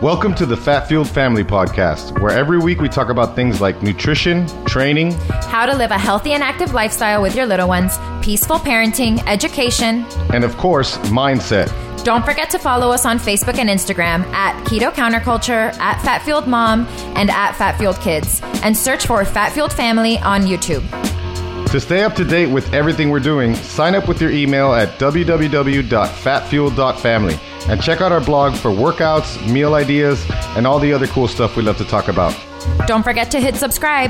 Welcome to the Fat Fueled Family Podcast, where every week we talk about things like nutrition, training, how to live a healthy and active lifestyle with your little ones, peaceful parenting, education, and of course, mindset. Don't forget to follow us on Facebook and Instagram at Keto Counterculture, at Fat Fueled Mom, and at Fat Fueled Kids, and search for Fat Fueled Family on YouTube. To stay up to date with everything we're doing, sign up with your email at www.fatfueled.family and check out our blog for workouts, meal ideas, and all the other cool stuff we love to talk about. Don't forget to hit subscribe.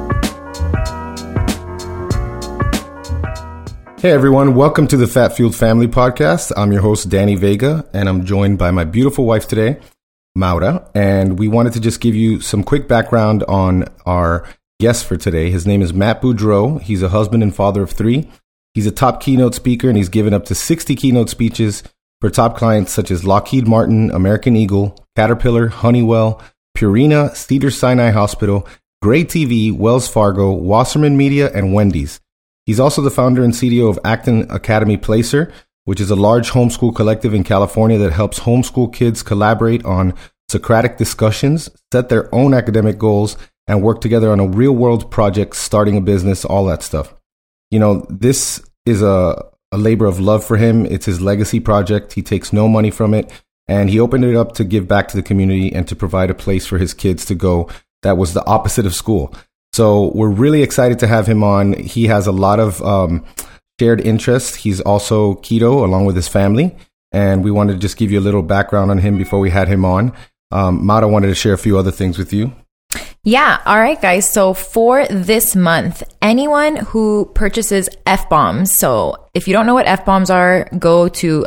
Hey everyone, welcome to the Fat Fueled Family Podcast. I'm your host, Danny Vega, and I'm joined by my beautiful wife today, Maura, and we wanted to just give you some quick background on our guest for today. His name is Matt Boudreau. He's a husband and father of 3. He's a top keynote speaker, and he's given up to 60 keynote speeches for top clients such as Lockheed Martin, American Eagle, Caterpillar, Honeywell, Purina, Cedars-Sinai Hospital, Gray TV, Wells Fargo, Wasserman Media, and Wendy's. He's also the founder and CDO of Acton Academy Placer, which is a large homeschool collective in California that helps homeschool kids collaborate on Socratic discussions, set their own academic goals, and work together on a real-world project, starting a business, all that stuff. You know, this is a labor of love for him. It's his legacy project. He takes no money from it, and he opened it up to give back to the community and to provide a place for his kids to go that was the opposite of school. So we're really excited to have him on. He has a lot of shared interests. He's also keto along with his family, and we wanted to just give you a little background on him before we had him on. Mata wanted to share a few other things with you. Yeah. All right, guys. So for this month, anyone who purchases F-bombs, so if you don't know what F-bombs are, go to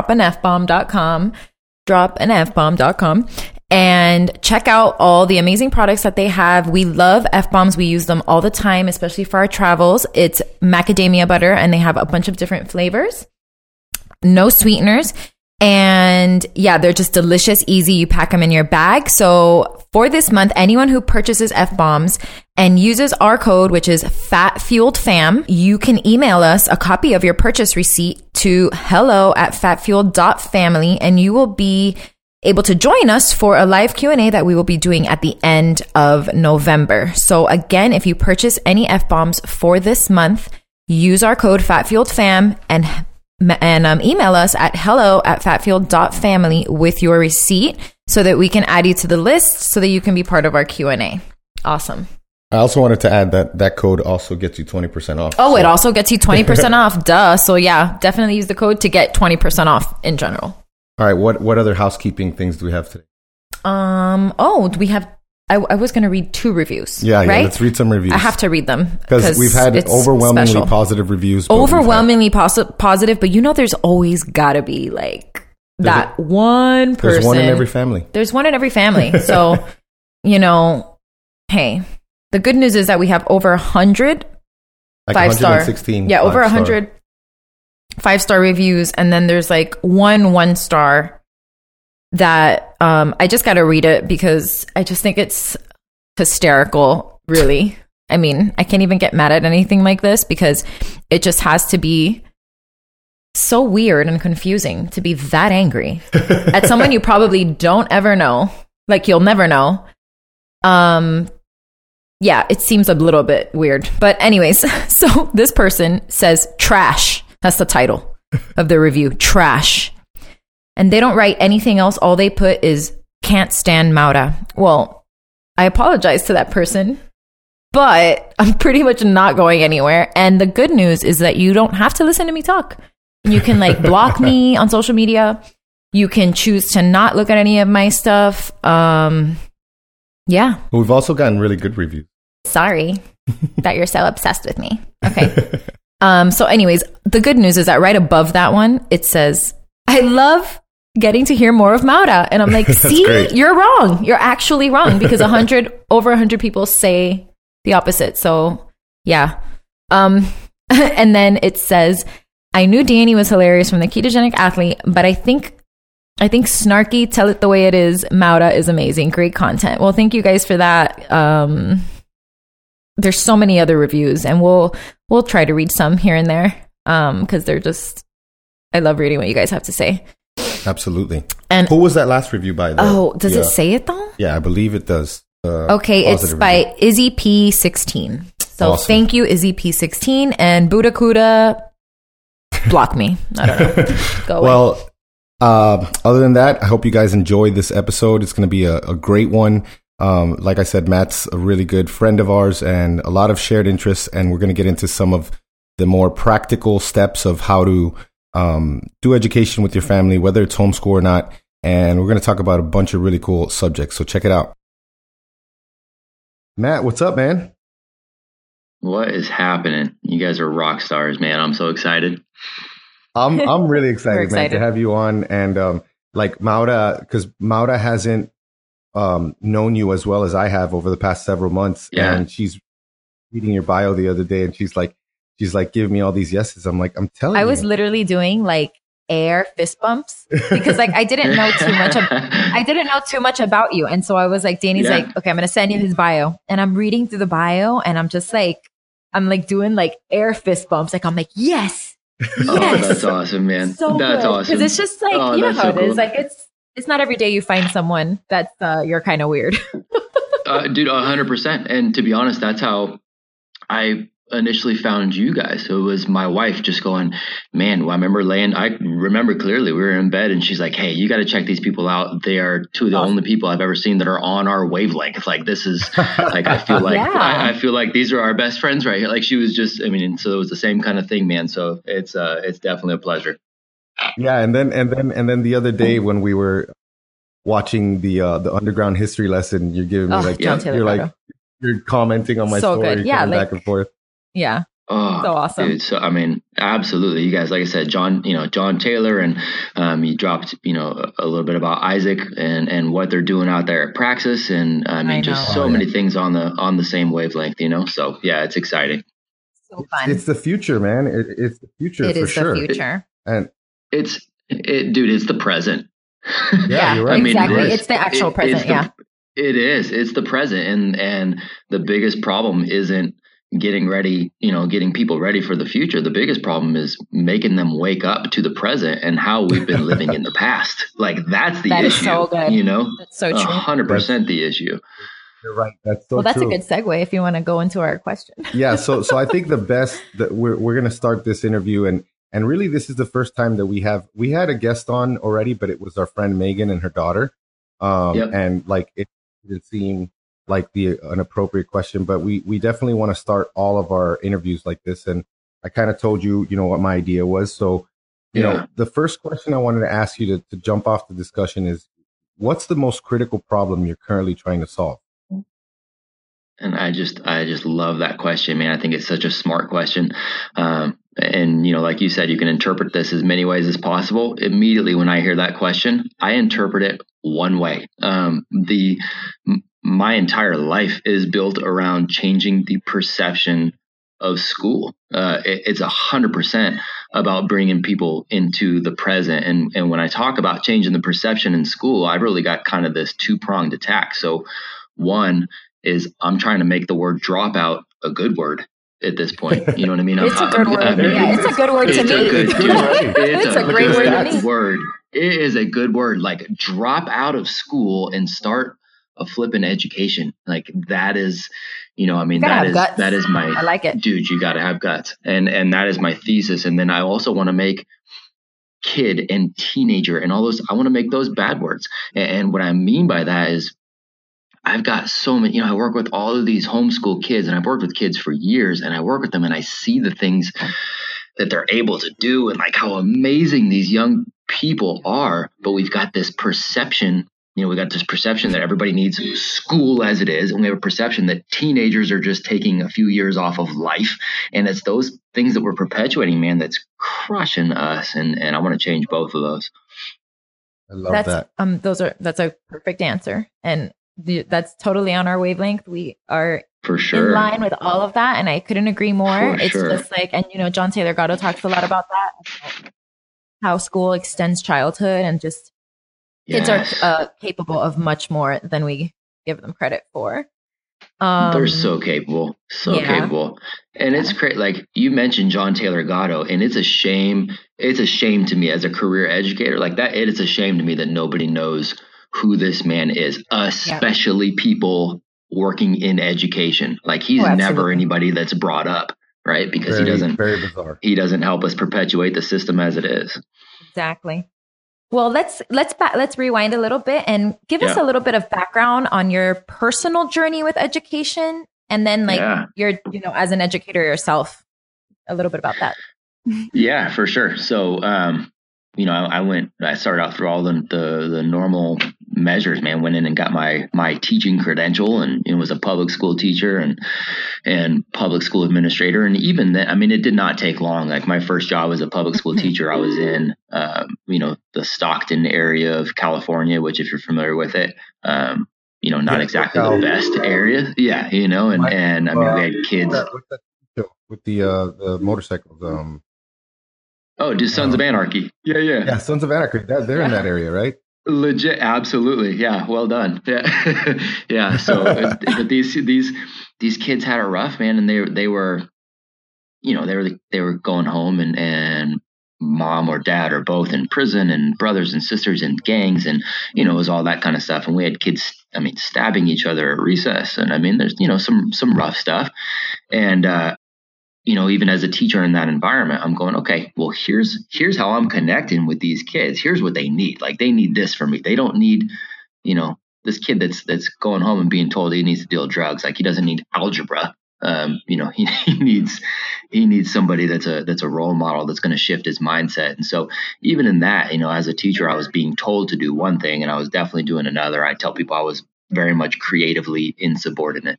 dropanfbomb.com, and check out all the amazing products that they have. We love F-bombs. We use them all the time, especially for our travels. It's macadamia butter, and they have a bunch of different flavors. No sweeteners. And yeah, they're just delicious, easy. You pack them in your bag. So for this month, anyone who purchases F-bombs and uses our code, which is FATFueledFam, you can email us a copy of your purchase receipt to hello@fatfueled.family, and you will be able to join us for a live Q&A that we will be doing at the end of November. So again, if you purchase any F-bombs for this month, use our code FATFueledFam and email us at hello@fatfueled.family with your receipt so that we can add you to the list so that you can be part of our Q&A. Awesome. I also wanted to add that code also gets you 20% off. Oh, so. It also gets you 20% off. Duh. So yeah, definitely use the code to get 20% off in general. All right. What other housekeeping things do we have today? Do we have... I was going to read 2 reviews. Yeah, right? Let's read some reviews. I have to read them. Because we've had overwhelmingly special. Positive reviews. Overwhelmingly positive, but you know there's always got to be like one person. There's one in every family. There's one in every family. So, you know, hey, the good news is that we have over 100 like 5-star. Yeah, over 100 5-star reviews. And then there's like 1 star that I just got to read it because I just think it's hysterical, really. I mean, I can't even get mad at anything like this because it just has to be so weird and confusing to be that angry at someone you probably don't ever know. Like, you'll never know. Yeah, it seems a little bit weird. But anyways, so this person says trash. That's the title of the review, trash. And they don't write anything else. All they put is, can't stand Maura. Well, I apologize to that person, but I'm pretty much not going anywhere. And the good news is that you don't have to listen to me talk. You can like block me on social media. You can choose to not look at any of my stuff. Yeah. We've also gotten really good reviews. Sorry that you're so obsessed with me. Okay. So anyways, the good news is that right above that one, it says, I love getting to hear more of Maura. And I'm like, see, you're wrong. You're actually wrong because over 100 people say the opposite. So yeah. And then it says, I knew Danny was hilarious from The Ketogenic Athlete, but I think snarky, tell it the way it is, Maura is amazing. Great content. Well, thank you guys for that. There's so many other reviews and we'll try to read some here and there. Cause they're just, I love reading what you guys have to say. Absolutely. And who was that last review by? Does it say it though? Yeah, I believe it does. Okay, it's by Izzy P16. So awesome. Thank you, Izzy P16, and Buddha Kuda. Block me. I don't know. Go away. Well, other than that, I hope you guys enjoy this episode. It's going to be a great one. Like I said, Matt's a really good friend of ours and a lot of shared interests. And we're going to get into some of the more practical steps of how to do education with your family, whether it's homeschool or not. And we're going to talk about a bunch of really cool subjects. So check it out. Matt, what's up, man? What is happening? You guys are rock stars, man. I'm so excited. I'm really excited, man, excited to have you on. And like Maura, because Maura hasn't known you as well as I have over the past several months. Yeah. And she's reading your bio the other day, and she's like giving me all these yeses. I'm like, I'm telling you. I was literally doing like air fist bumps because like I didn't know too much about you. And so I was like, Danny's like, okay, I'm going to send you his bio. And I'm reading through the bio and I'm just like, I'm like doing like air fist bumps. Like, I'm like, yes. Oh, that's awesome, man. So that's awesome. Because it's just like, you know how it is. Like it's not every day you find someone that's you're kind of weird. Dude, 100%. And to be honest, that's how I initially found you guys. So it was my wife just going, man, I remember clearly we were in bed and she's like, hey, you got to check these people out. They are two of the only people I've ever seen that are on our wavelength. Like this is like, I feel like, I feel like these are our best friends right here. Like she was just, so it was the same kind of thing, man. So it's definitely a pleasure. Yeah. And then the other day when we were watching the underground history lesson, you're giving me you're commenting on my story, yeah, back and forth. Yeah. Oh, so awesome. Dude, so absolutely. You guys, like I said, John Taylor, and you dropped, a little bit about Isaac and what they're doing out there at Praxis, and many things on the same wavelength, So yeah, it's exciting. So fun. It's the future, man. It's the future. It for is sure. the future. And it's the present. Yeah, you're right. Exactly. It's the actual present. It is. It's the present, and the biggest problem isn't getting ready, getting people ready for the future. The biggest problem is making them wake up to the present and how we've been living in the past. Like that's the issue. That is so good. That's so true. 100% the issue. You're right. That's so well, that's true. a good segue if you want to go into our question. Yeah. So I think the best that we're going to start this interview, and really this is the first time that we had a guest on already, but it was our friend Megan and her daughter. And like it seemed like an appropriate question, but we definitely want to start all of our interviews like this. And I kind of told you, what my idea was. So, the first question I wanted to ask you to jump off the discussion is, what's the most critical problem you're currently trying to solve? And I just love that question, man. I think it's such a smart question. And, like you said, you can interpret this as many ways as possible. Immediately when I hear that question, I interpret it one way. My entire life is built around changing the perception of school. It's 100% about bringing people into the present. And when I talk about changing the perception in school, I've really got kind of this two-pronged attack. So one is I'm trying to make the word dropout a good word at this point. You know what I mean? It's a good word. It's a good word to me. It's a great word to me. It is a good word. Like drop out of school and start a flipping education. Like that is, that is my, I like it. Dude, you got to have guts. And that is my thesis. And then I also want to make kid and teenager and all those, I want to make those bad words. And what I mean by that is I've got so many, I work with all of these homeschool kids, and I've worked with kids for years, and I work with them and I see the things that they're able to do and like how amazing these young people are. But we've got this perception, that everybody needs school as it is. And we have a perception that teenagers are just taking a few years off of life. And it's those things that we're perpetuating, man, that's crushing us. And I want to change both of those. I love that. That's a perfect answer. And that's totally on our wavelength. We are for sure in line with all of that. And I couldn't agree more. It's just like, and John Taylor Gatto talks a lot about that, how school extends childhood and just kids are capable of much more than we give them credit for. They're so capable, capable. And it's great. Like you mentioned John Taylor Gatto, and it's a shame. It's a shame to me as a career educator like that. It is a shame to me that nobody knows who this man is, especially people working in education. Like he's never anybody that's brought up, right? Because he doesn't help us perpetuate the system as it is. Exactly. Well, let's rewind a little bit and give us a little bit of background on your personal journey with education, and then your, as an educator yourself, a little bit about that. Yeah, for sure. So, I started out through all the normal measures, man. Went in and got my teaching credential, and was a public school teacher and public school administrator. And even then, I mean, it did not take long. Like my first job as a public school teacher, I was in, the Stockton area of California, which if you're familiar with it, not exactly the best area. Yeah. And I mean, we had kids with the motorcycles. Just Sons of Anarchy. Yeah. Sons of Anarchy. They're in that area, right? Legit, absolutely. Yeah, well done. Yeah, yeah. So, but these kids had it rough, man, and they were going home, and mom or dad or both in prison, and brothers and sisters in gangs, and it was all that kind of stuff. And we had kids, stabbing each other at recess, and there's some rough stuff, and even as a teacher in that environment, I'm going, okay, well, here's how I'm connecting with these kids. Here's what they need. Like they need this from me. They don't need, this kid that's going home and being told he needs to deal drugs. Like he doesn't need algebra. He needs somebody that's a role model that's going to shift his mindset. And so even in that, as a teacher, I was being told to do one thing and I was definitely doing another. I tell people I was very much creatively insubordinate.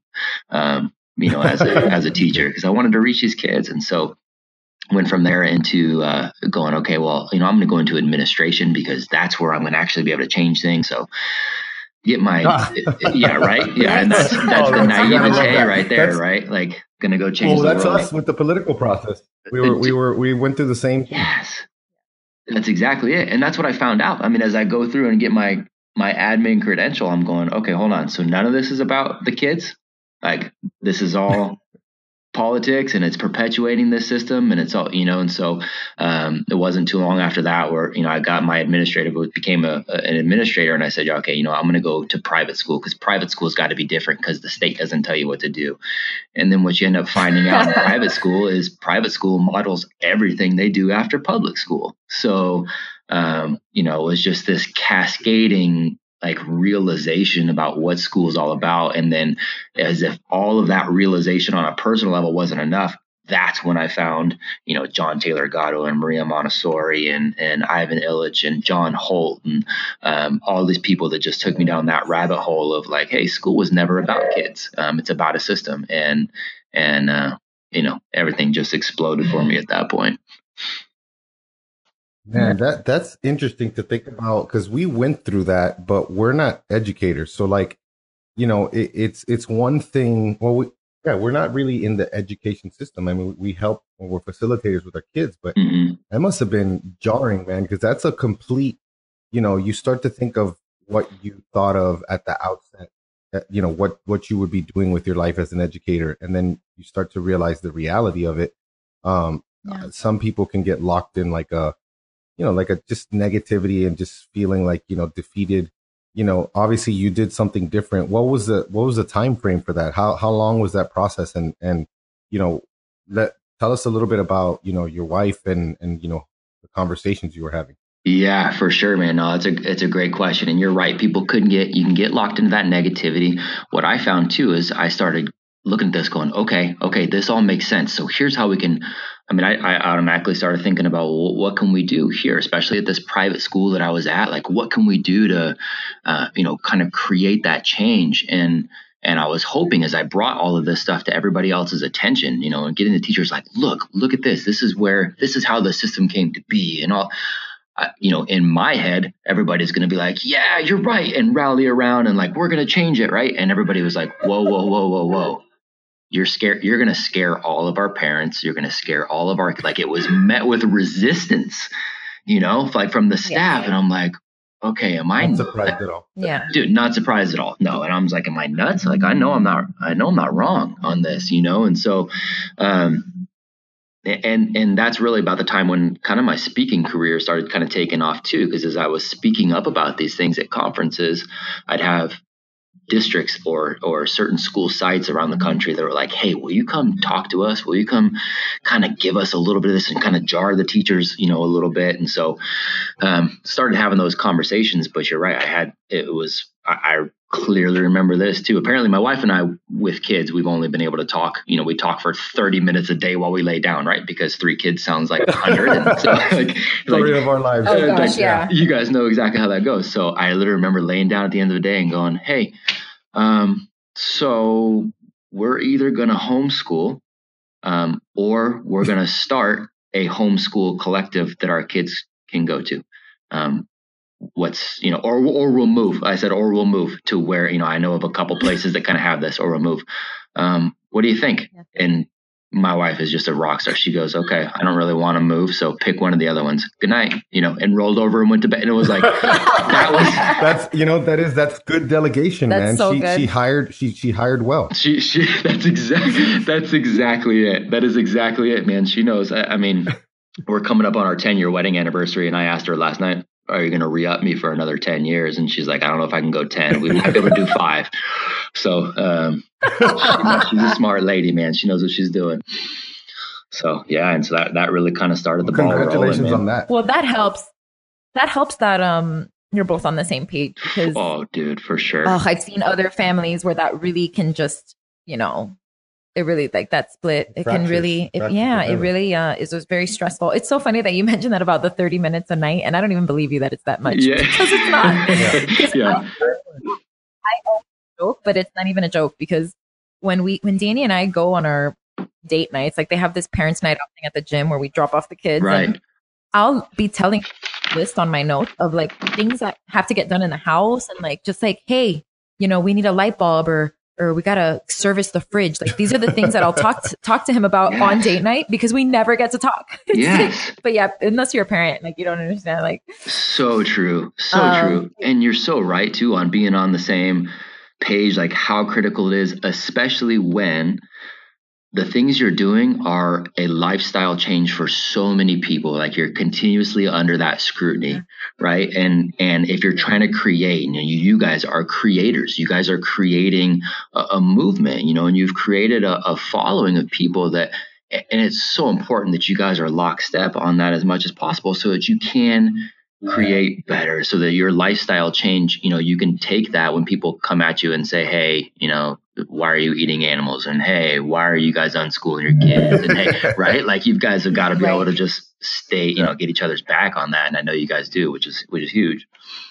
As a teacher, because I wanted to reach these kids. And so went from there into going, okay, well, I'm going to go into administration because that's where I'm going to actually be able to change things. So get my, yeah, right. Yeah. And that's the naivete right there, right? Like going to go change the world. That's us with the political process. We went through the same thing. Yes, that's exactly it. And that's what I found out. As I go through and get my admin credential, I'm going, okay, hold on. So none of this is about the kids. Like this is all politics and it's perpetuating this system and it's all, and so it wasn't too long after that where, I got my administrative, became an administrator, and I said, okay, I'm going to go to private school because private school's got to be different because the state doesn't tell you what to do. And then what you end up finding out in private school is private school models everything they do after public school. So, it was just this cascading like realization about what school is all about. And then as if all of that realization on a personal level wasn't enough, that's when I found, John Taylor Gatto and Maria Montessori and Ivan Illich and John Holt and all these people that just took me down that rabbit hole of like, hey, school was never about kids. It's about a system. And everything just exploded for me at that point. Man, that's interesting to think about because we went through that, but we're not educators. So like, it's one thing. Well, we're not really in the education system. We help when we're facilitators with our kids, but that must have been jarring, man, because that's a complete, you start to think of what you thought of at the outset, what you would be doing with your life as an educator. And then you start to realize the reality of it. Some people can get locked in like a just negativity and just feeling like, defeated. Obviously you did something different. What was the time frame for that? How long was that process? And tell us a little bit about, your wife and the conversations you were having. Yeah, for sure, man. No, it's a great question. And you're right. People you can get locked into that negativity. What I found too, is I started looking at this going, okay, this all makes sense. So here's how we can, I automatically started thinking about what can we do here, especially at this private school that I was at, like what can we do to, kind of create that change. And I was hoping as I brought all of this stuff to everybody else's attention, and getting the teachers like, look at this. This is how the system came to be and all. In my head, everybody's going to be like, yeah, you're right. And rally around and like, we're going to change it. Right. And everybody was like, whoa. You're scared. You're going to scare all of our parents. You're going to scare all of our, like it was met with resistance, like from the staff. Yeah. And I'm like, okay, am I not surprised at all? Yeah. Dude, not surprised at all. No. And I was like, am I nuts? Like, I know I'm not wrong on this, And so, and that's really about the time when kind of my speaking career started kind of taking off too, because as I was speaking up about these things at conferences, I'd have districts or certain school sites around the country that were like, hey, will you come talk to us? Will you come kind of give us a little bit of this and kind of jar the teachers, a little bit? And so started having those conversations. But you're right. I clearly remember this too. Apparently my wife and I, with kids, we've only been able to talk, we talk for 30 minutes a day while we lay down, right? Because 3 kids sounds like 100. And so story of our lives. Oh gosh, yeah. You guys know exactly how that goes. So I literally remember laying down at the end of the day and going, hey, so we're either going to homeschool, or we're going to start a homeschool collective that our kids can go to. Or we'll move. I said, or we'll move to where, I know of a couple places that kind of have this, or we'll move. What do you think? Yeah. And my wife is just a rock star. She goes, okay, I don't really want to move. So pick one of the other ones. Good night, and rolled over and went to bed. And it was like, that's good delegation, that's man. So good. She hired well. That's exactly it. That is exactly it, man. She knows. I mean, we're coming up on our 10-year wedding anniversary. And I asked her last night, are you going to re-up me for another 10 years? And she's like, I don't know if I can go 10. We might be able to do 5. So she's a smart lady, man. She knows what she's doing. So, yeah. And so that really kind of started the ball rolling. Congratulations on that. Well, that helps. That helps that you're both on the same page. Because, oh, dude, for sure. I've seen other families where that really can just, it really, like that split, it can really, it really is just very stressful. It's so funny that you mentioned that about the 30 minutes a night. And I don't even believe you that it's that much. Yeah. Because it's not. Yeah. I joke, but it's not even a joke, because when Danny and I go on our date nights, like they have this parents' night out thing at the gym where we drop off the kids. Right. And I'll be telling a list on my notes of like things that have to get done in the house, and like, just like, hey, we need a light bulb, or we got to service the fridge. Like, these are the things that I'll talk to him about on date night, because we never get to talk. Yes. But yeah, unless you're a parent, like, you don't understand. Like, so true. So true. And you're so right too, on being on the same page, like how critical it is, especially when the things you're doing are a lifestyle change for so many people. Like, you're continuously under that scrutiny, right? And if you're trying to create, you guys are creators. You guys are creating a movement, and you've created a following of people that, and it's so important that you guys are lockstep on that as much as possible, so that you can create better, so that your lifestyle change, you can take that when people come at you and say, hey, why are you eating animals? And hey, why are you guys unschooling your kids? And hey, right? Like, you guys have got to be able to just stay, get each other's back on that. And I know you guys do, which is huge.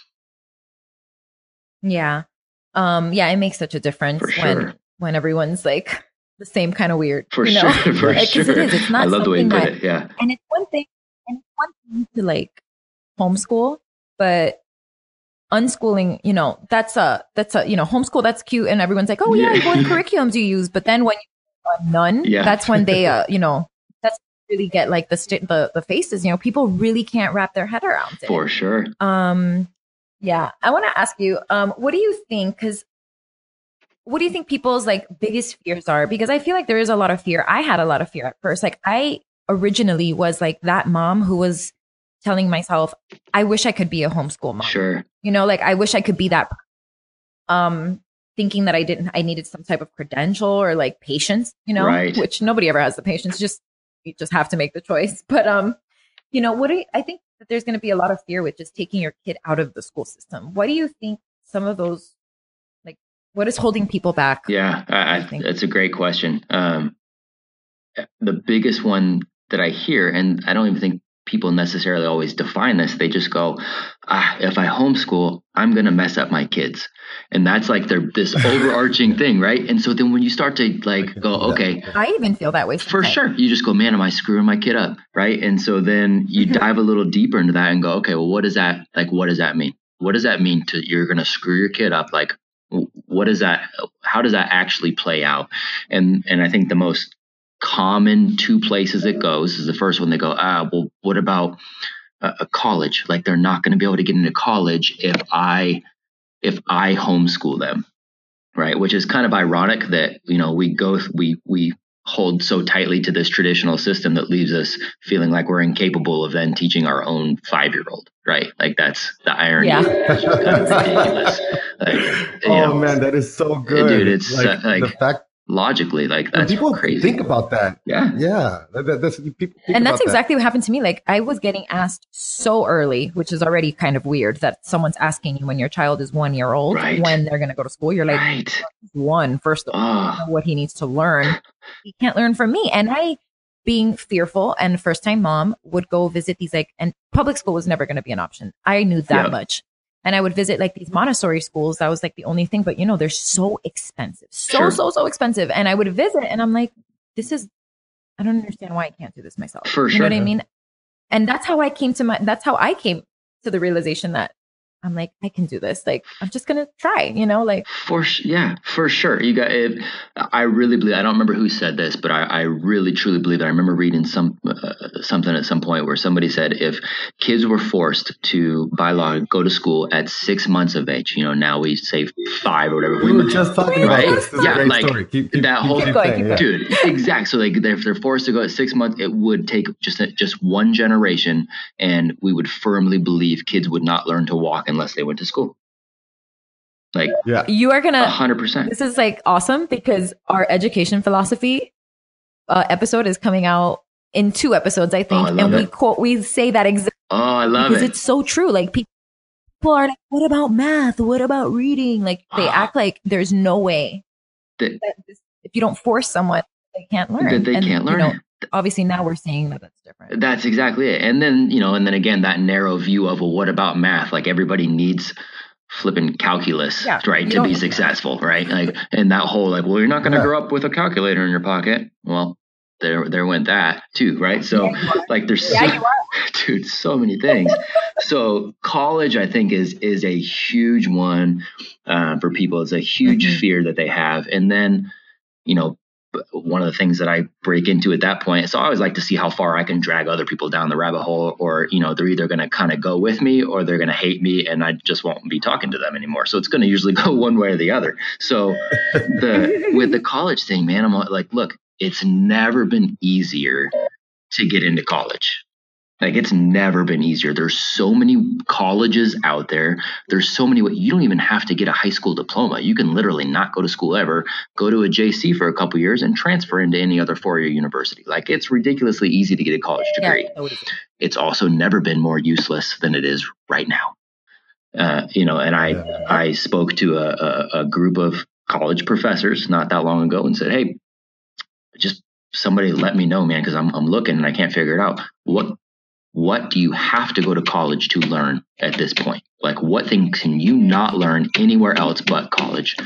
Yeah. It makes such a difference when everyone's like the same kind of weird. For sure. It's not, I love the way you put it. Yeah. And it's one thing to like homeschool, but unschooling, that's a homeschool, that's cute, and everyone's like, oh yeah, what curriculums you use. But then when you none, that's when they that's really get like the faces, people really can't wrap their head around it. For sure. I want to ask you, what do you think people's like biggest fears are? Because I feel like there is a lot of fear. I had a lot of fear at first. Like, I originally was like that mom who was telling myself, I wish I could be a homeschool mom. Sure. Like, I wish I could be that, thinking that I needed some type of credential or like patience, right. Which nobody ever has the patience. You just have to make the choice. But, I think that there's going to be a lot of fear with just taking your kid out of the school system. What do you think some of those, like, what is holding people back? Yeah, I think that's a great question. The biggest one that I hear, and I don't even think people necessarily always define this. They just go, if I homeschool, I'm going to mess up my kids. And that's like this overarching thing, right? And so then when you start to like go, okay. I even feel that way sometimes. For sure. You just go, man, am I screwing my kid up? Right? And so then you dive a little deeper into that and go, okay, well, what does that mean? What does that mean you're going to screw your kid up? Like, what is that? How does that actually play out? And I think the most common 2 places it goes is the first one. They go, well, what about a college. Like they're not going to be able to get into college if I homeschool them, right? Which is kind of ironic that, you know, we hold so tightly to this traditional system that leaves us feeling like we're incapable of then teaching our own 5-year-old, right? Like that's the irony. Yeah. It's just kind of ridiculous. Like, man, that is so good, dude. It's like the fact. Logically, like that's people crazy. Think about that. Yeah. That's people think and that's about exactly what happened to me. Like I was getting asked so early, which is already kind of weird that someone's asking you when your child is 1 year old when they're going to go to school. You're like, first of all, know what he needs to learn. He can't learn from me. And I, being fearful and first time mom, would go visit these and public school was never going to be an option. I knew that much. And I would visit like these Montessori schools. That was like the only thing. But, you know, they're so expensive. So expensive. And I would visit and I'm like, I don't understand why I can't do this myself. You know what I mean? And that's how I came to the realization that I'm like, I can do this. Like, I'm just going to try, you know, like. For sure. You got it. I really believe, I don't remember who said this, but I really truly believe that. I remember reading something at some point where somebody said if kids were forced to, by law, go to school at 6 months of age, you know, now we say 5 or whatever. We were just talking about this. This is a great like story. Keep going. Dude, exactly. So like if they're forced to go at 6 months, it would take just one generation, and we would firmly believe kids would not learn to walk unless they went to school. Like, you are gonna 100%. This is like awesome because our education philosophy episode is coming out in 2 episodes, I think, and we say that exactly. Oh, I love it because it's so true. Like people are like, "What about math? What about reading?" Like they act like there's no way that if you don't force someone, they can't learn. That they can't learn. You know, obviously, now we're seeing that that's different. That's exactly it. And then, you know, and then again, that narrow view of, well, what about math? Like everybody needs flipping calculus, right, to be successful, right? Like, and that whole like, well, you're not going to grow up with a calculator in your pocket. Well, there went that too, right? So like, there's so many things. So college, I think, is a huge one for people. It's a huge fear that they have, and then, you know, one of the things that I break into at that point. So I always like to see how far I can drag other people down the rabbit hole, or, you know, they're either going to kind of go with me or they're going to hate me and I just won't be talking to them anymore. So it's going to usually go one way or the other. So with the college thing, man, I'm like, look, it's never been easier to get into college. Like it's never been easier. There's so many colleges out there. There's so many. You don't even have to get a high school diploma. You can literally not go to school ever, go to a JC for a couple years and transfer into any other 4-year university. Like it's ridiculously easy to get a college degree. It's also never been more useless than it is right now. You know, and I spoke to a group of college professors not that long ago and said, hey, just somebody let me know, man, because I'm looking and I can't figure it out. What do you have to go to college to learn at this point? Like, what things can you not learn anywhere else but college?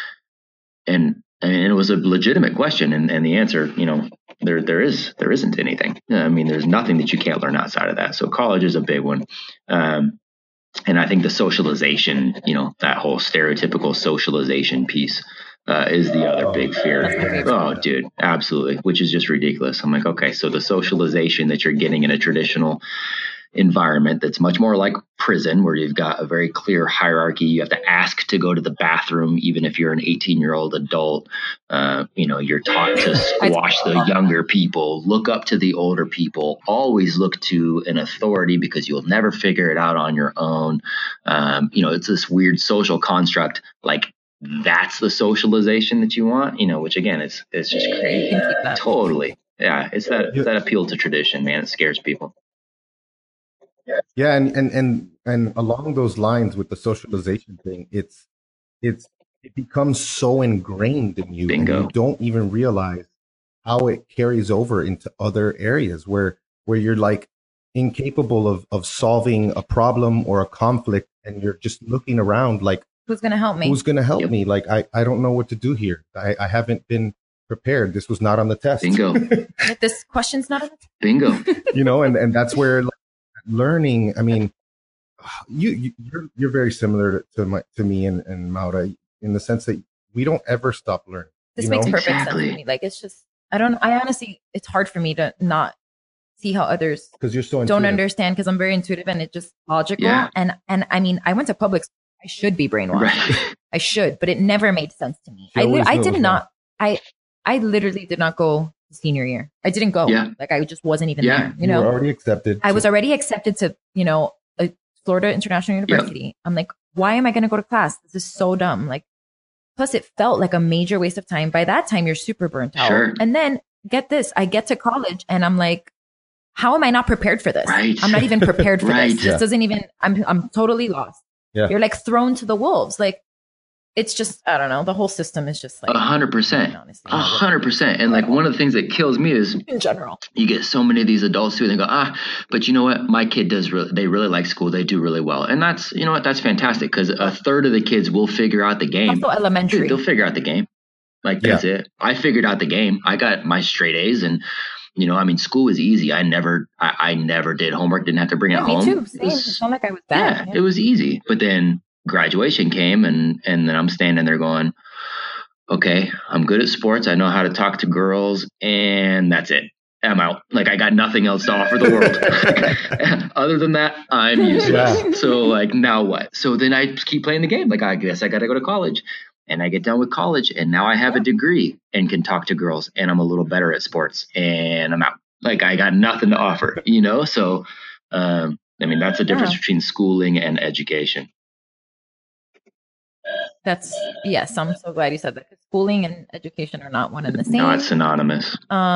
And it was a legitimate question. And the answer, you know, there isn't anything. I mean, there's nothing that you can't learn outside of that. So college is a big one. And I think the socialization, you know, that whole stereotypical socialization piece is the other big fear. Oh, dude, absolutely. Which is just ridiculous. I'm like, okay, so the socialization that you're getting in a traditional environment that's much more like prison, where you've got a very clear hierarchy. You have to ask to go to the bathroom, even if you're an 18-year-old adult. You know, you're taught to squash the younger people, look up to the older people, always look to an authority because you'll never figure it out on your own. You know, it's this weird social construct, like, that's the socialization that you want, you know, which again, it's just crazy. Totally. Yeah. It's that appeal to tradition, man. It scares people. Yeah. And along those lines with the socialization thing, it becomes so ingrained in you. Bingo. And you don't even realize how it carries over into other areas where you're like incapable of solving a problem or a conflict. And you're just looking around like, who's going to help me? Who's going to help me? Like, I don't know what to do here. I haven't been prepared. This was not on the test. Bingo. This question's not on the test. Bingo. You know, and that's where like, learning, I mean, you're very similar to me and Maura in the sense that we don't ever stop learning. This makes perfect sense to me. Like, it's just, I honestly, it's hard for me to not see how others because you're so don't understand, because I'm very intuitive and it's just logical. Yeah. And I mean, I went to public school. I should be brainwashed. Right. I should, but it never made sense to me. I literally did not go senior year. I didn't go. Yeah. Like I just wasn't even Yeah. there. You know, were already accepted. I was already accepted to, you know, a Florida International University. Yep. I'm like, why am I going to go to class? This is so dumb. Like, plus it felt like a major waste of time. By that time, you're super burnt out. Sure. And then get this, I get to college and I'm like, how am I not prepared for this? Right. I'm not even prepared for Right. this. This doesn't even, I'm totally lost. Yeah. You're like thrown to the wolves. Like, it's just, I don't know. The whole system is just like 100%, 100%. And like one of the things that kills me is in general, you get so many of these adults who they go, but you know what? My kid they really like school. They do really well. And that's, you know what? That's fantastic. Because a third of the kids will figure out the game. Also elementary. Dude, they'll figure out the game. Like that's it. I figured out the game. I got my straight A's and, you know, I mean, school was easy. I never did homework. Didn't have to bring it home. Me too. Same. It's not like I was bad. Yeah, it was easy. But then graduation came and then I'm standing there going, okay, I'm good at sports. I know how to talk to girls and that's it. I'm out. Like I got nothing else to offer the world. Other than that, I'm useless. Yeah. So like now what? So then I keep playing the game. Like I guess I got to go to college. And I get done with college and now I have a degree and can talk to girls and I'm a little better at sports and I'm out. Like I got nothing to offer, you know? So, I mean, that's the difference between schooling and education. Yes. I'm so glad you said that. Schooling and education are not one and the same. Not synonymous.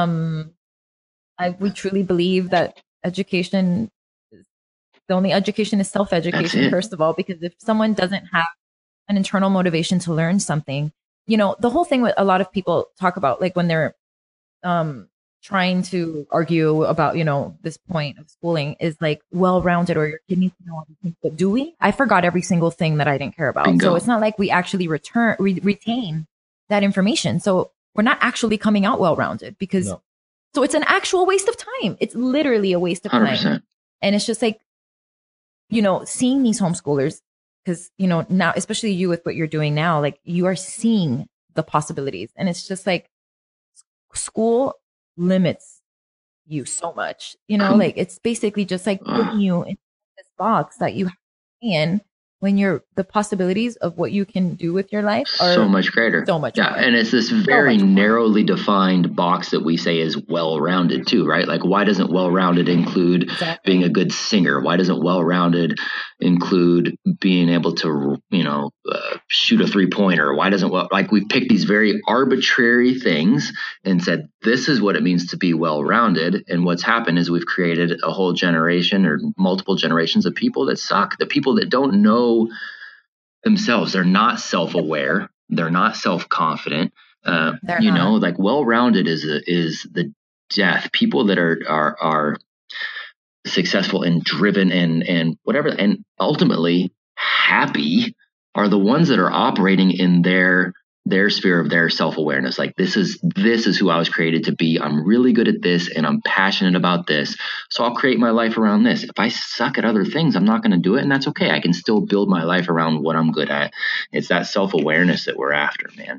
We truly believe that the only education is self-education, first of all, because if someone doesn't have an internal motivation to learn something, you know, the whole thing with a lot of people talk about, like when they're trying to argue about, you know, this point of schooling is like well-rounded or your kid needs to know everything. But do we? I forgot every single thing that I didn't care about. Bingo. So it's not like we actually retain that information. So we're not actually coming out well-rounded because so it's an actual waste of time. It's literally a waste of 100%. time. And it's just like, you know, seeing these homeschoolers, because, you know, now, especially you with what you're doing now, like you are seeing the possibilities. And it's just like school limits you so much, you know, like it's basically just like putting you in this box that you have in when the possibilities of what you can do with your life are so much greater. So much. Yeah. More. And it's this very narrowly defined box that we say is well-rounded too, right? Like why doesn't well-rounded include being a good singer? Why doesn't well-rounded include being able to, you know, shoot a 3-pointer? Why doesn't like we've picked these very arbitrary things and said, this is what it means to be well-rounded. And what's happened is we've created a whole generation or multiple generations of people that suck. The people that don't know themselves, they're not self-aware, they're not self-confident. You know, like well-rounded is the death. People that are successful and driven and whatever, and ultimately happy are the ones that are operating in their sphere of their self-awareness. Like this is who I was created to be. I'm really good at this and I'm passionate about this. So I'll create my life around this. If I suck at other things, I'm not going to do it. And that's okay. I can still build my life around what I'm good at. It's that self-awareness that we're after, man.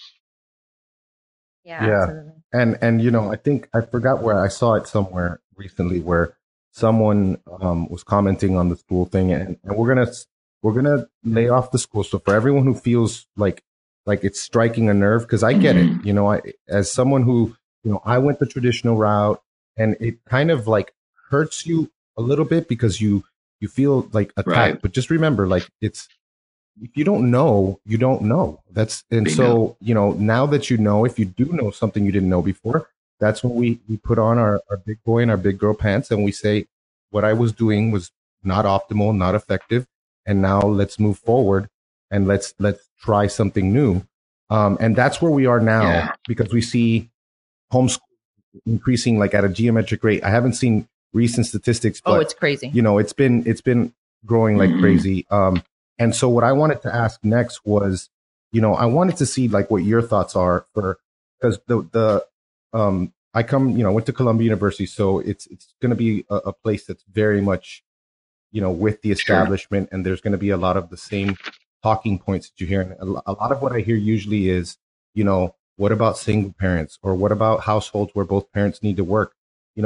Yeah. Absolutely. And, you know, I think I forgot where I saw it somewhere recently where someone was commenting on the school thing and we're going to lay off the school. So for everyone who feels like it's striking a nerve, because I get it, you know, as someone who, you know, I went the traditional route and it kind of like hurts you a little bit because you feel like attacked, right. But just remember, like if you don't know, you don't know. So, you know, now that you know, if you do know something you didn't know before, that's when we put on our big boy and our big girl pants and we say, what I was doing was not optimal, not effective. And now let's move forward. And let's try something new. And that's where we are now because we see homeschool increasing like at a geometric rate. I haven't seen recent statistics, but it's crazy. You know, it's been growing like crazy. And so what I wanted to ask next was, you know, I wanted to see like what your thoughts are because I went to Columbia University, so it's going to be a place that's very much, you know, with the establishment, and there's going to be a lot of the same talking points that you hear. And a lot of what I hear usually is, you know, what about single parents or what about households where both parents need to work? You know,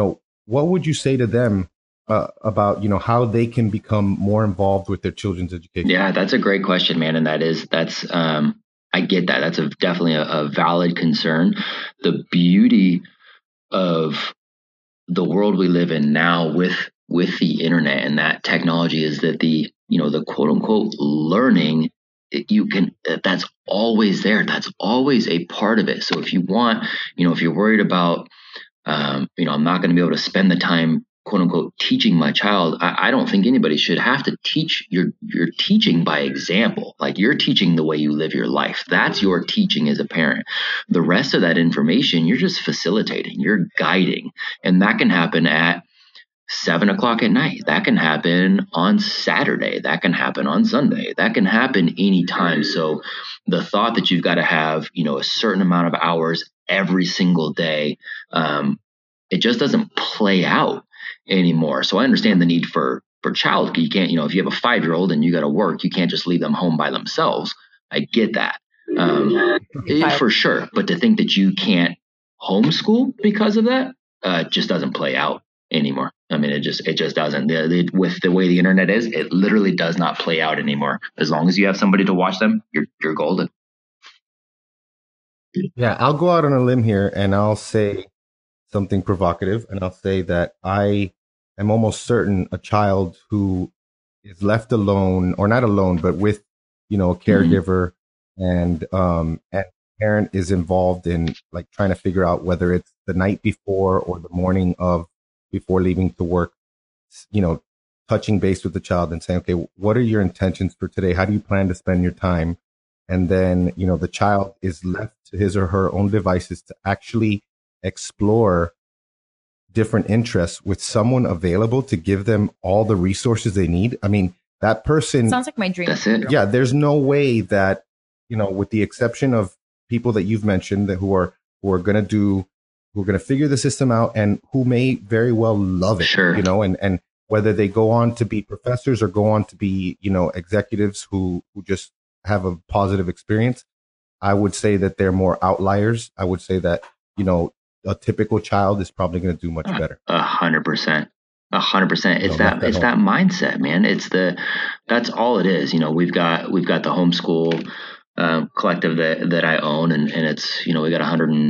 what would you say to them about, how they can become more involved with their children's education? Yeah, that's a great question, man. And I get that. That's definitely a valid concern. The beauty of the world we live in now with the internet and that technology is that the quote unquote learning, that's always there. That's always a part of it. So if you want, if you're worried about, I'm not going to be able to spend the time, quote unquote, teaching my child. I don't think anybody should have to teach. You're teaching by example. Like, you're teaching the way you live your life. That's your teaching as a parent. The rest of that information, you're just facilitating, you're guiding. And that can happen at 7:00 at night. That can happen on Saturday. That can happen on Sunday. That can happen anytime. So the thought that you've got to have, a certain amount of hours every single day, it just doesn't play out anymore. So I understand the need for child. You can't, if you have a 5-year-old and you got to work, you can't just leave them home by themselves. I get that. For sure. But to think that you can't homeschool because of that, just doesn't play out anymore. I mean, it just doesn't. With the way the internet is, it literally does not play out anymore. As long as you have somebody to watch them, you're golden. Yeah, I'll go out on a limb here and I'll say something provocative, and I'll say that I am almost certain a child who is left alone, or not alone, but with, a caregiver, and parent is involved in, like, trying to figure out whether it's the night before or the morning of before leaving to work, touching base with the child and saying, okay, what are your intentions for today? How do you plan to spend your time? And then, the child is left to his or her own devices to actually explore different interests with someone available to give them all the resources they need. I mean, that person sounds like my dream. That's it. Yeah, there's no way that, with the exception of people that you've mentioned that who are going to figure the system out and who may very well love it, sure. And whether they go on to be professors or go on to be, executives who just have a positive experience, I would say that they're more outliers. I would say that, a typical child is probably going to do much better. 100%. 100%. It's that mindset, man. That's all it is. We've got the homeschool collective that I own, and it's, we got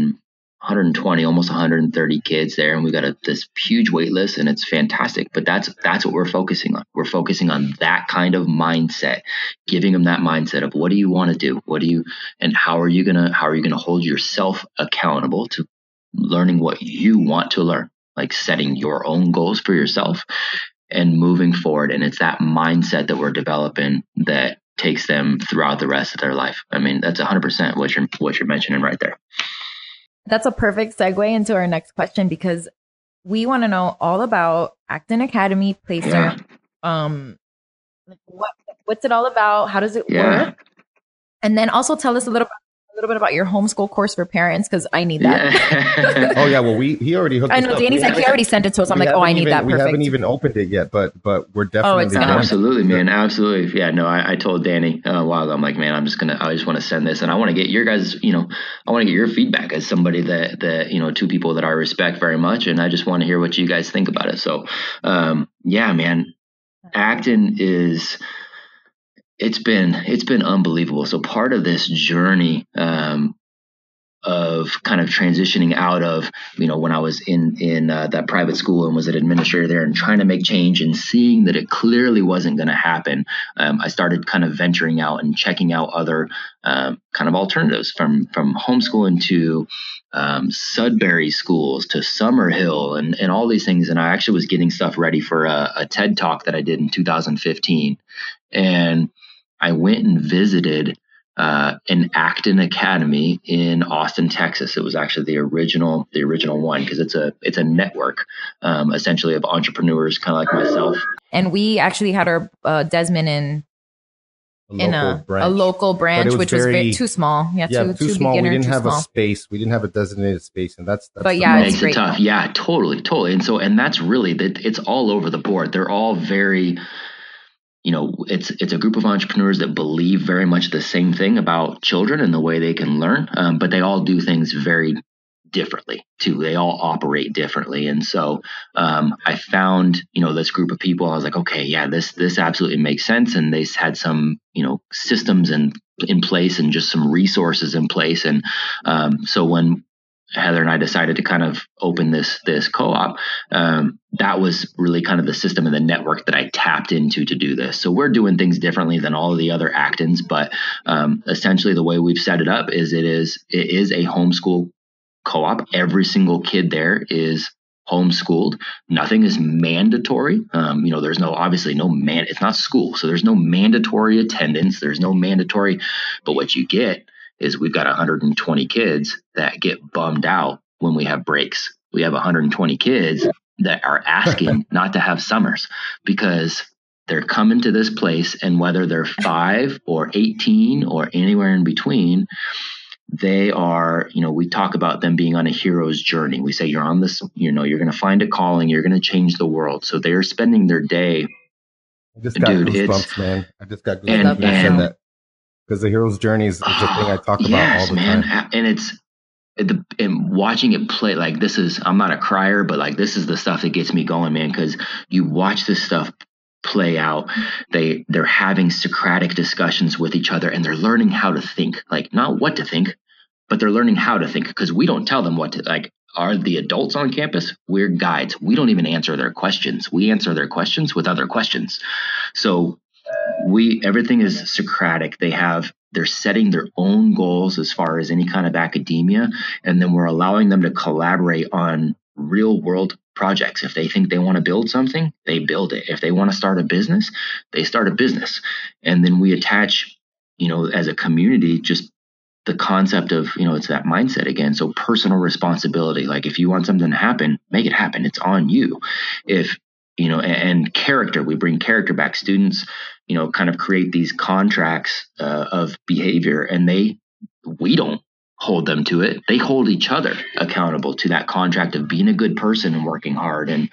120, almost 130 kids there, and we got this huge wait list, and it's fantastic. But that's what we're focusing on. We're focusing on that kind of mindset, giving them that mindset of, what do you want to do? And how are you gonna hold yourself accountable to learning what you want to learn, like setting your own goals for yourself and moving forward. And it's that mindset that we're developing that takes them throughout the rest of their life. I mean, that's 100% what you're mentioning right there. That's a perfect segue into our next question, because we want to know all about Acton Academy Placer. Yeah. What's it all about? How does it work? And then also tell us a little bit about your homeschool course for parents, because I need that. Yeah. Oh yeah, well he already hooked. I know Danny said he already sent it to us. I'm like, I need that. Perfect. We haven't even opened it yet, but we're definitely. Absolutely, man, absolutely. Yeah, no, I told Danny a while ago. I'm like, man, I just want to send this, and I want to get your guys, I want to get your feedback as somebody that two people that I respect very much, and I just want to hear what you guys think about it. So, yeah, man, Acton is. It's been unbelievable. So part of this journey of kind of transitioning out of, when I was in that private school and was an administrator there and trying to make change and seeing that it clearly wasn't going to happen, I started kind of venturing out and checking out other kind of alternatives from homeschooling to Sudbury schools to Summerhill and all these things. And I actually was getting stuff ready for a TED Talk that I did in 2015. And I went and visited an Acton Academy in Austin, Texas. It was actually the original one, because it's a network essentially of entrepreneurs, kind of like myself. And we actually had our Desmond in a local branch, which was too small. Yeah, too small. We didn't have a space. We didn't have a designated space, and that's but yeah, it makes it tough. Yeah, totally. And that's really it's all over the board. They're all very. It's a group of entrepreneurs that believe very much the same thing about children and the way they can learn, but they all do things very differently too. They all operate differently. And so I found, this group of people. I was like, okay, yeah, this absolutely makes sense. And they had some, systems in place and just some resources in place. And so when Heather and I decided to kind of open this co-op, that was really kind of the system and the network that I tapped into to do this. So we're doing things differently than all of the other Actons, but essentially the way we've set it up is it is a homeschool co-op. Every single kid there is homeschooled. Nothing is mandatory. There's it's not school. So there's no mandatory attendance. There's no mandatory, but what you get is we've got 120 kids that get bummed out when we have breaks. We have 120 kids that are asking not to have summers because they're coming to this place, and whether they're 5 or 18 or anywhere in between, they are, we talk about them being on a hero's journey. We say you're on this, you're going to find a calling, you're going to change the world. So they're spending their day. I just got goosebumps, man. I just got goosebumps. And that. Because the hero's journey is the thing I talk about all the time. And watching it play, like I'm not a crier, but like this is the stuff that gets me going, man. Because you watch this stuff play out. They're having Socratic discussions with each other, and they're learning how to think, like not what to think, but they're learning how to think, because we don't tell them what to like. Are the adults on campus? We're guides. We don't even answer their questions. We answer their questions with other questions. So everything is Socratic. They're setting their own goals as far as any kind of academia. And then we're allowing them to collaborate on real world projects. If they think they want to build something, they build it. If they want to start a business, they start a business. And then we attach, as a community, just the concept of, it's that mindset again. So personal responsibility. Like if you want something to happen, make it happen. It's on you. And character, we bring character back. Students, kind of create these contracts of behavior, and we don't hold them to it. They hold each other accountable to that contract of being a good person and working hard. And,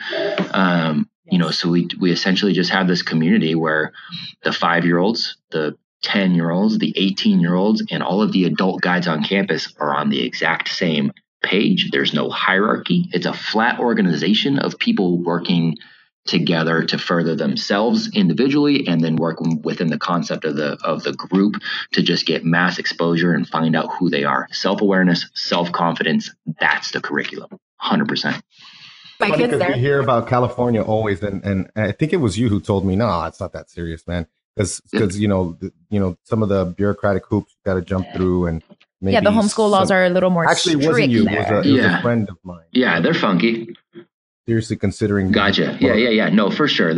so we essentially just have this community where the 5-year-olds, the 10-year-olds, the 18-year-olds, and all of the adult guides on campus are on the exact same page. There's no hierarchy. It's a flat organization of people working together to further themselves individually, and then work within the concept of the group to just get mass exposure and find out who they are. Self-awareness, self-confidence. That's the curriculum. 100%. My kids there. We hear about California always, and I think it was you who told me, no, it's not that serious, man. Because some of the bureaucratic hoops you got to jump through, and maybe the homeschool laws are a little more strict. Actually, it wasn't you. It was a friend of mine. Yeah, they're funky. Seriously considering. Gotcha. Yeah. No, for sure.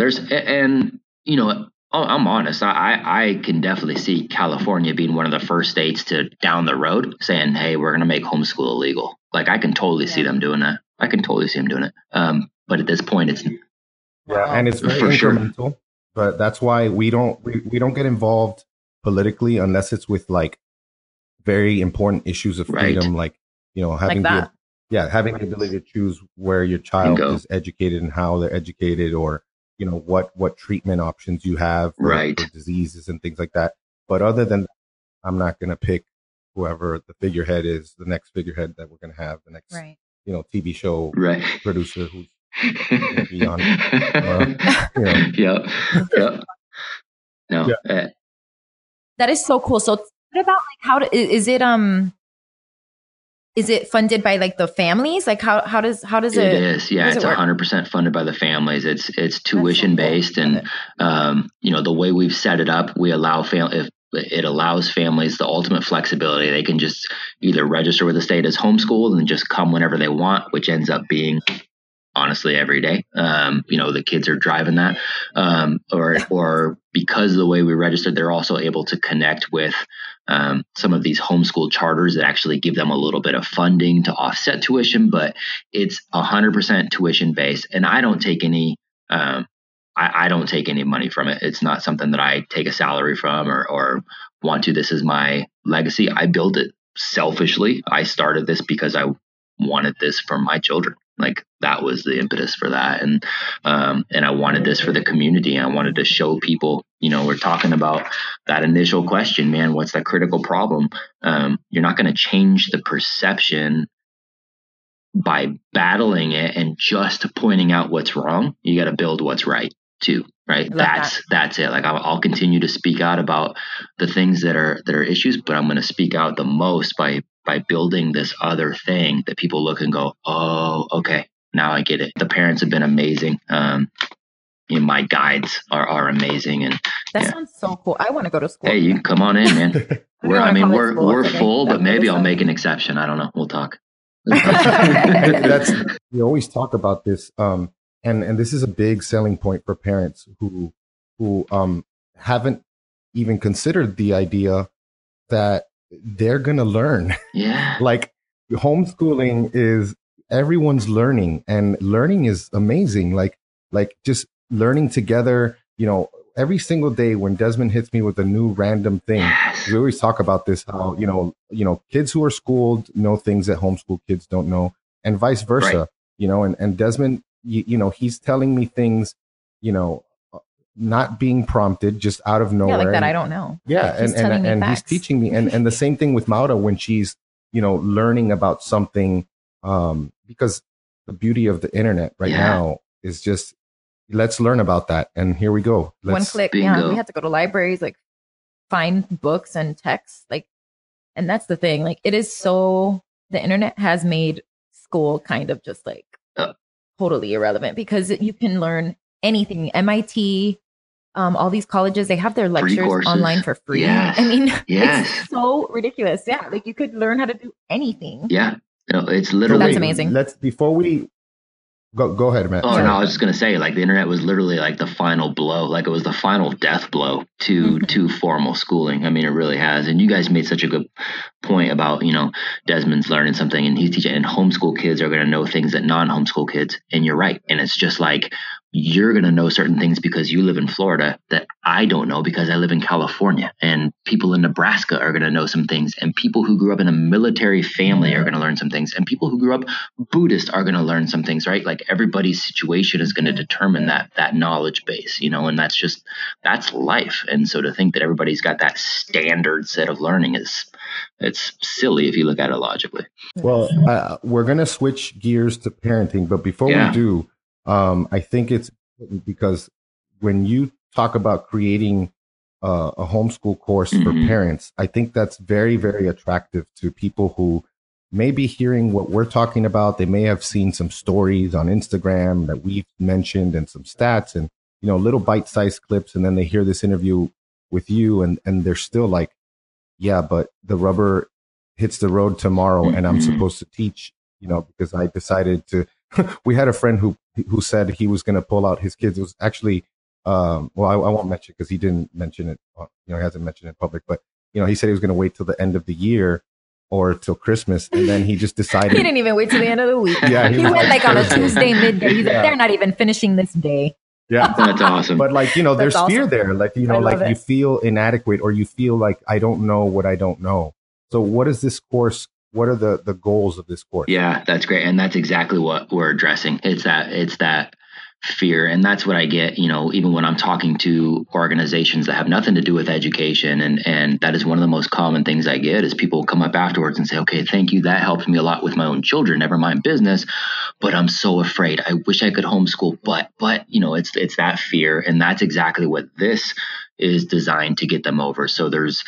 I'm honest. I can definitely see California being one of the first states to down the road saying, hey, we're going to make homeschool illegal. Like I can totally see them doing that. I can totally see them doing it. But at this point it's. Yeah. And it's very incremental, sure. But that's why we don't get involved politically unless it's with like very important issues of freedom, like, having having the ability to choose where your child is educated and how they're educated, or, what treatment options you have for diseases and things like that. But other than that, I'm not going to pick whoever the figurehead is, the next figurehead that we're going to have, the next, TV show producer who's going to be on. Yeah. No. Yeah. That is so cool. So what about is it funded by like the families? Like how does it? It is. Yeah, it's 100% funded by the families. It's tuition based, and the way we've set it up, we allow it allows families the ultimate flexibility. They can just either register with the state as homeschooled and just come whenever they want, which ends up being honestly every day. The kids are driving that, or because of the way we registered, they're also able to connect with some of these homeschool charters that actually give them a little bit of funding to offset tuition, but it's 100% tuition based. And I don't take any, I don't take any money from it. It's not something that I take a salary from or want to. This is my legacy. I built it selfishly. I started this because I wanted this for my children. Like that was the impetus for that. And I wanted this for the community. I wanted to show people, we're talking about that initial question, man, what's that critical problem? You're not going to change the perception by battling it and just pointing out what's wrong, you got to build what's right too. Right. That's it. Like I'll continue to speak out about the things that are issues, but I'm going to speak out the most by building this other thing that people look and go, oh, okay, now I get it. The parents have been amazing. My guides are amazing. And that sounds so cool. I want to go to school. Hey, you can come on in, man. We're full, but maybe I'll make an exception. I don't know. We'll talk. We always talk about this. And this is a big selling point for parents who haven't even considered the idea that they're going to learn. Yeah. Like homeschooling is everyone's learning, and learning is amazing. Like just learning together, every single day when Desmond hits me with a new random thing, yes. We always talk about this, how, kids who are schooled know things that homeschool kids don't know, and vice versa, right. And Desmond, he's telling me things, not being prompted, just out of nowhere. Yeah, like that I don't know. Yeah, and he's teaching me. And the same thing with Maura when she's, learning about something, because the beauty of the internet right now is just, let's learn about that. And here we go. One click. Bingo. Yeah, we had to go to libraries, like find books and texts. And that's the thing. Like it is so, the internet has made school kind of just like totally irrelevant, because you can learn anything. MIT, all these colleges, they have their lectures online for free. Yes. I mean, it's so ridiculous. Yeah. Like you could learn how to do anything. Yeah. It's literally, that's amazing. Before we go ahead, Matt. Oh, no, I was just going to say, like, the internet was literally like the final blow. Like, it was the final death blow to formal schooling. I mean, it really has. And you guys made such a good point about, Desmond's learning something and he's teaching, and homeschool kids are going to know things that non-homeschool kids. And you're right. And it's just like, you're going to know certain things because you live in Florida that I don't know because I live in California, and people in Nebraska are going to know some things, and people who grew up in a military family are going to learn some things, and people who grew up Buddhist are going to learn some things, right? Like everybody's situation is going to determine that knowledge base, and that's life. And so to think that everybody's got that standard set of learning it's silly if you look at it logically. Well, we're going to switch gears to parenting, but before we do, I think it's important because when you talk about creating a homeschool course for parents, I think that's very, very attractive to people who may be hearing what we're talking about. They may have seen some stories on Instagram that we've mentioned and some stats and, little bite-sized clips. And then they hear this interview with you and they're still like, yeah, but the rubber hits the road tomorrow and I'm supposed to teach, because I decided to. We had a friend who said he was going to pull out his kids. It was actually, I won't mention it because he didn't mention it. He hasn't mentioned it in public, but he said he was going to wait till the end of the year or till Christmas, and then he just decided. He didn't even wait till the end of the week. Yeah, he went like on a Tuesday midday. He's like, they're not even finishing this day. Yeah, that's awesome. But there's awesome. fear there. You feel inadequate, or you feel like I don't know what I don't know. So what is this course? What are the goals of this course? Yeah, that's great. And that's exactly what we're addressing. It's that fear. And that's what I get, even when I'm talking to organizations that have nothing to do with education. And that is one of the most common things I get is people come up afterwards and say, okay, thank you. That helped me a lot with my own children, never mind business. But I'm so afraid. I wish I could homeschool. But it's that fear. And that's exactly what this is designed to get them over. So there's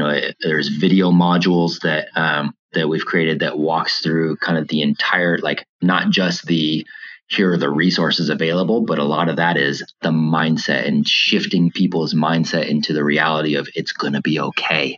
video modules that we've created that walks through kind of the entire, like not just the here are the resources available, but a lot of that is the mindset and shifting people's mindset into the reality of it's going to be okay.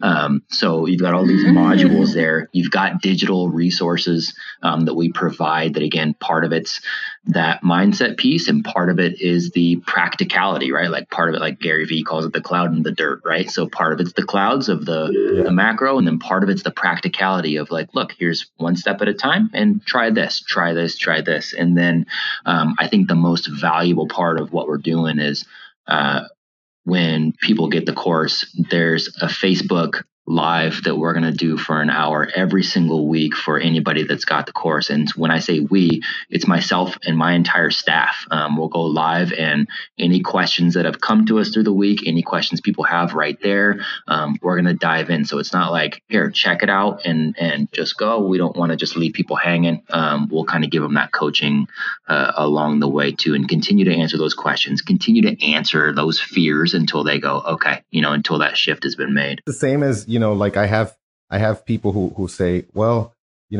So you've got all these modules there. You've got digital resources that we provide that, again, part of it's that mindset piece and part of it is the practicality, right? Like part of it, like Gary Vee calls it the cloud and the dirt, right? So part of it's the clouds of the macro, and then part of it's the practicality of like, look, here's one step at a time and try this, try this, try this. And then I think the most valuable part of what we're doing is when people get the course, there's a Facebook live that we're going to do for an hour every single week for anybody that's got the course. And when I say we, it's myself and my entire staff. We'll go live, and any questions that have come to us through the week, any questions people have right there, we're going to dive in. So it's not like, here, check it out and just go. We don't want to just leave people hanging. We'll kind of give them that coaching along the way too, and continue to answer those questions, continue to answer those fears until they go, okay, until that shift has been made. The same as, like I have people who say, well,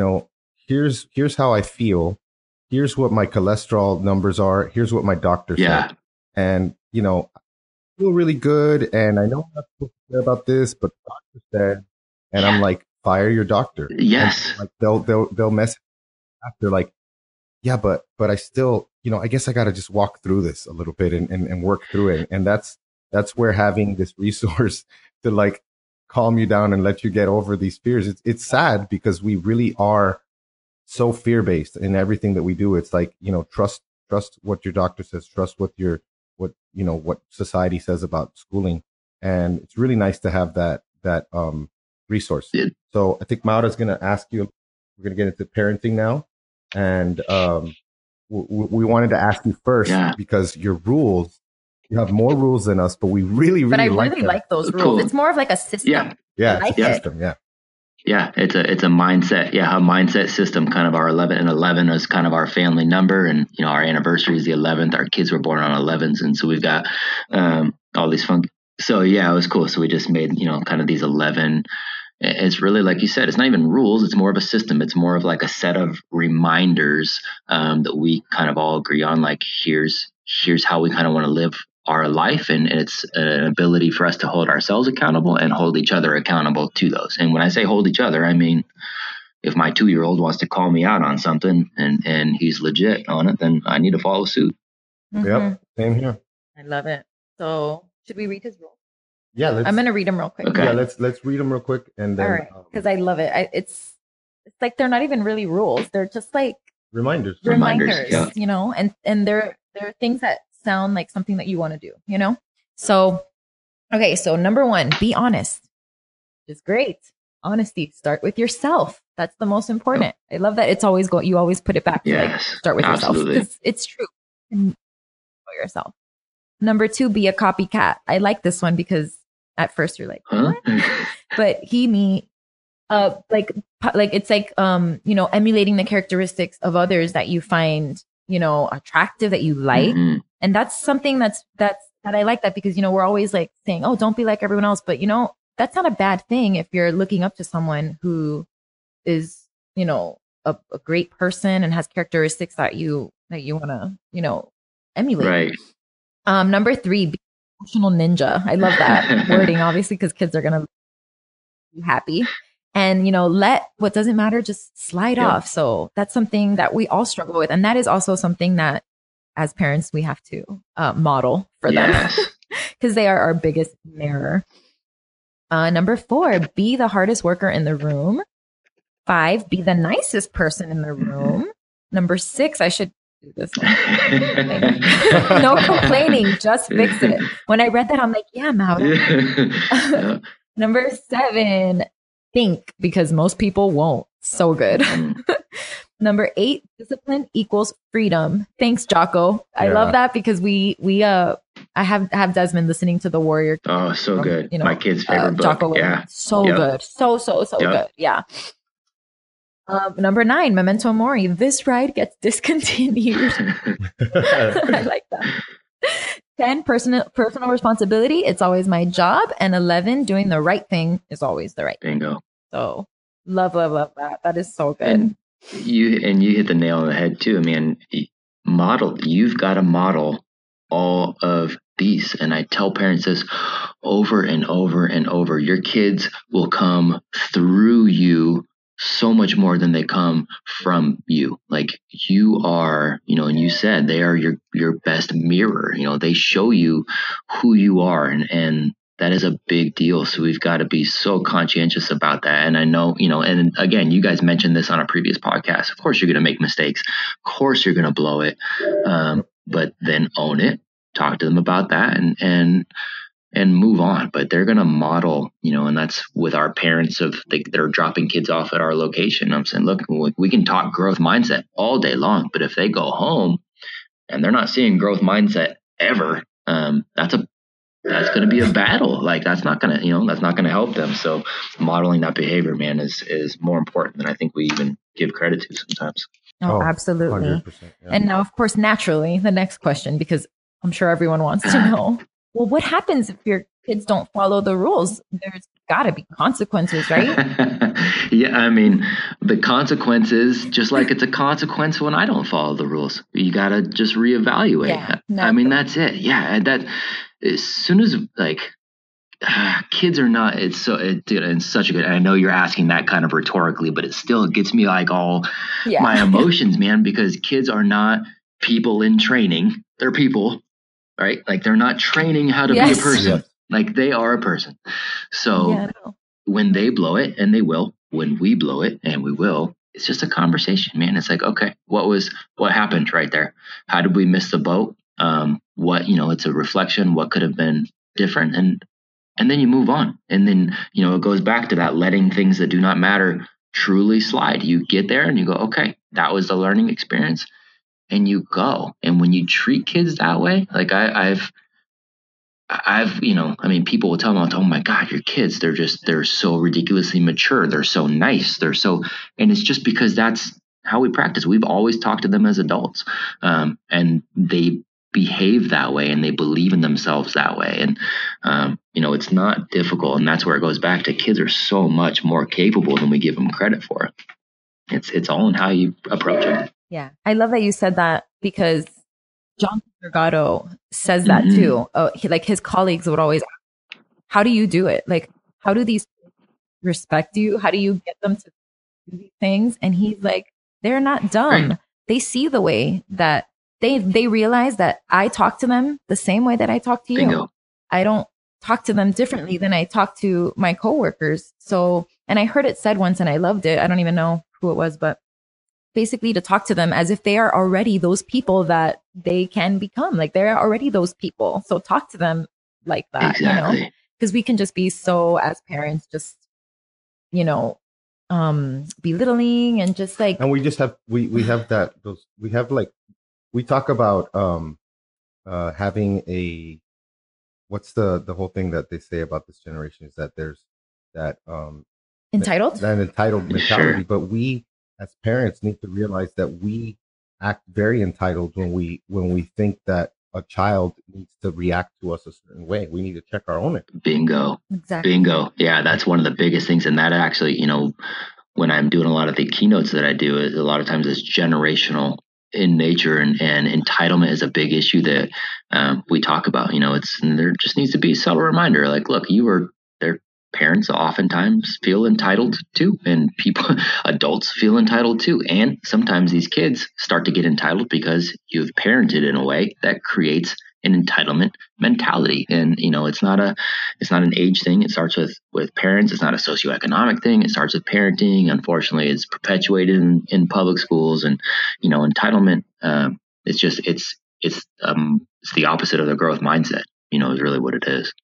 here's how I feel. Here's what my cholesterol numbers are. Here's what my doctor said. And, I feel really good. And I know I'm not supposed to care about this, but the doctor said, and I'm like, fire your doctor. Yes. And, like they'll message after, like, yeah, but I still, I guess I got to just walk through this a little bit and work through it. And that's where having this resource to like calm you down and let you get over these fears. It's sad because we really are so fear-based in everything that we do. It's like, trust what your doctor says, trust what society says about schooling. And it's really nice to have that resource. Yeah. So I think Maura's going to ask you, we're going to get into parenting now. And we wanted to ask you first because your rules, you have more rules than us, but we really like those rules. Cool. It's more of like a system. Yeah, like it's a system. Yeah. Yeah, it's a mindset. Yeah, a mindset system. Kind of our 11 and 11 is kind of our family number, and our anniversary is the 11th. Our kids were born on 11s, and so we've got all these fun. So yeah, it was cool. So we just made kind of these 11. It's really, like you said, it's not even rules. It's more of a system. It's more of like a set of reminders that we kind of all agree on. Like here's how we kind of want to live our life, and it's an ability for us to hold ourselves accountable and hold each other accountable to those. And when I say hold each other, I mean, if my 2-year-old wants to call me out on something and he's legit on it, then I need to follow suit. Mm-hmm. Yep, same here. I love it. So should we read his rules? Yeah, I'm going to read them real quick. Okay, yeah, let's read them real quick, and then all right, because I love it. It's like they're not even really rules; they're just like reminders. Yeah. And they're things that sound like something that you want to do. So okay, so number 1, be honest. It's great. Honesty. Start with yourself. That's the most important. I love that. It's always you always put it back. Yes, like, start with yourself because it's true. Know yourself. Number 2, be a copycat. I like this one because at first you're like, what? But like it's like, emulating the characteristics of others that you find, attractive, that you like. Mm-hmm. And that's something that I like that because, we're always like saying, oh, don't be like everyone else. But, that's not a bad thing if you're looking up to someone who is, a great person and has characteristics that you want to, emulate. Right. Number 3, be emotional ninja. I love that wording, obviously, because kids are going to be happy. And, let what doesn't matter just slide off. So that's something that we all struggle with. And that is also something that as parents, we have to model for them because they are our biggest mirror. Number 4, be the hardest worker in the room. 5, be the nicest person in the room. Number 6, I should do this one. No complaining, just fix it. When I read that, I'm like, yeah, Maura. Number 7, think, because most people won't. So good. Number 8, discipline equals freedom. Thanks, Jocko. I love that because I have Desmond listening to The Warrior. Oh, so good. My kid's favorite book. Jocko, so good. So good. Yeah. Number 9, memento mori. This ride gets discontinued. I like that. 10, personal responsibility. It's always my job. And 11, doing the right thing is always the right thing. Bingo. So love that. That is so good. And you hit the nail on the head too. I mean, you've got to model all of these. And I tell parents this over and over and over. Your kids will come through you so much more than they come from you. Like you are, and you said they are your best mirror. They show you who you are, and that is a big deal. So we've got to be so conscientious about that. And I know, and again, you guys mentioned this on a previous podcast. Of course, you're going to make mistakes. Of course, you're going to blow it. But then own it. Talk to them about that, and and move on. But they're going to model, and that's with our parents they're dropping kids off at our location. I'm saying, look, we can talk growth mindset all day long, but if they go home and they're not seeing growth mindset ever, that's going to be a battle. Like that's not going to help them. So modeling that behavior, man, is more important than I think we even give credit to sometimes. Oh, absolutely. Yeah. And now, of course, naturally, the next question, because I'm sure everyone wants to know, well, what happens if your kids don't follow the rules? There's got to be consequences, right? Yeah, I mean, the consequences, just like it's a consequence when I don't follow the rules. You got to just reevaluate. Yeah, I mean, that's it. Yeah, that as soon as kids are not, it's such a good, and I know you're asking that kind of rhetorically, but it still gets me like all my emotions, man, because kids are not people in training. They're people. Right? Like they're not training how to be a person. Yes. Like they are a person. So when they blow it, and they will, when we blow it, and we will, it's just a conversation, man. It's like, okay, what happened right there? How did we miss the boat? It's a reflection. What could have been different? And then you move on. And then, it goes back to that letting things that do not matter truly slide. You get there and you go, okay, that was the learning experience. And you go. And when you treat kids that way, like I've people will tell me, oh my God, your kids, they're so ridiculously mature. They're so nice. And it's just because that's how we practice. We've always talked to them as adults. And they behave that way and they believe in themselves that way. And, it's not difficult. And that's where it goes back to kids are so much more capable than we give them credit for. It's all in how you approach it. Yeah. I love that you said that because John Delgado says that too. His colleagues would always ask, how do you do it? Like, how do these respect you? How do you get them to do these things? And he's like, they're not dumb. Right. They see the way that they realize that I talk to them the same way that I talk to you. Bingo. I don't talk to them differently than I talk to my coworkers. So, and I heard it said once and I loved it. I don't even know who it was, but basically to talk to them as if they are already those people that they can become. Like they're already those people. So talk to them like that, exactly. Because we can just be so, as parents, just, belittling and just like. And we just have, we have that, we talk about having what's the whole thing that they say about this generation is that there's that, entitled? That entitled mentality, sure. But we, as parents, need to realize that we act very entitled when we think that a child needs to react to us a certain way. We need to check our own. Bingo. Exactly. Bingo. Yeah, that's one of the biggest things. And that actually, when I'm doing a lot of the keynotes that I do, a lot of times it's generational in nature, and entitlement is a big issue that we talk about. There just needs to be a subtle reminder. Like, look, their parents oftentimes feel entitled too, and adults feel entitled too. And sometimes these kids start to get entitled because you've parented in a way that creates an entitlement mentality. And, it's not an age thing. It starts with parents. It's not a socioeconomic thing. It starts with parenting. Unfortunately, it's perpetuated in public schools, and, entitlement, it's the opposite of the growth mindset, is really what it is.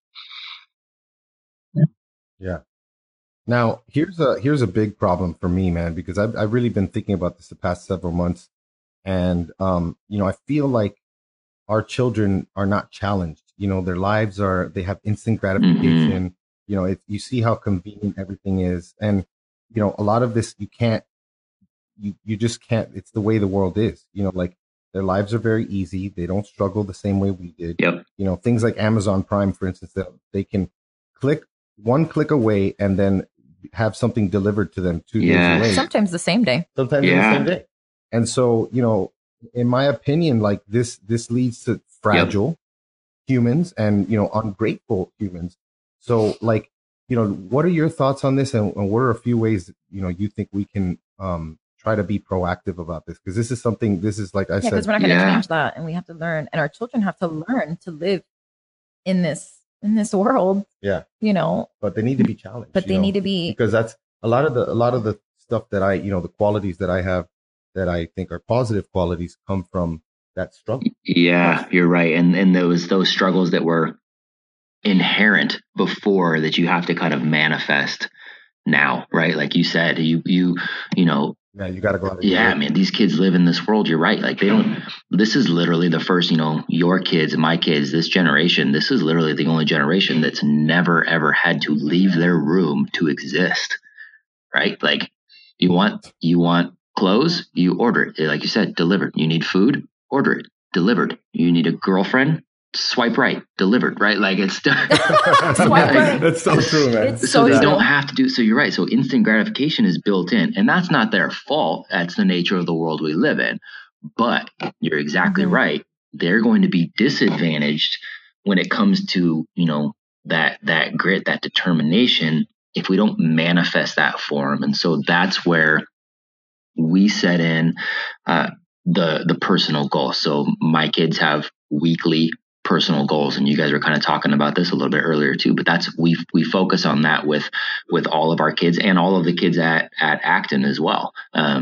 Yeah. Now here's a big problem for me, man, because I've really been thinking about this the past several months, and I feel like our children are not challenged. Their lives they have instant gratification. Mm-hmm. You see how convenient everything is, and a lot of this you just can't. It's the way the world is. Like their lives are very easy. They don't struggle the same way we did. Yep. Things like Amazon Prime, for instance, that they can one click away and then have something delivered to them 2 days away. Sometimes the same day. Sometimes the same day. And so, in my opinion, like this leads to fragile humans and, ungrateful humans. So like, what are your thoughts on this? And what are a few ways, you think we can try to be proactive about this? Because this is like I said. Because we're not going to change that, and we have to learn, and our children have to learn to live in this world. Yeah. But they need to be challenged. But they need to be, because that's a lot of the stuff that the qualities that I have that I think are positive qualities come from that struggle. Yeah, you're right. And those struggles that were inherent before that you have to kind of manifest now, right? Like you said, you know, yeah, you got to go out. Yeah, man, these kids live in this world. You're right. Like this is literally the first, you know, your kids, my kids, this generation, this is literally the only generation that's never, ever had to leave their room to exist, right? Like you want clothes, you order it. Like you said, delivered. You need food, order it, delivered. You need a girlfriend, swipe right, delivered, right? Like it's That's so true, man. So they don't have to do. So you're right. So instant gratification is built in, and that's not their fault. That's the nature of the world we live in. But you're exactly right. They're going to be disadvantaged when it comes to, you know, that grit, that determination, if we don't manifest that for them. And so that's where we set in the personal goal. So my kids have weekly personal goals, and you guys were kind of talking about this a little bit earlier too, but that's we focus on that with all of our kids and all of the kids at Acton as well.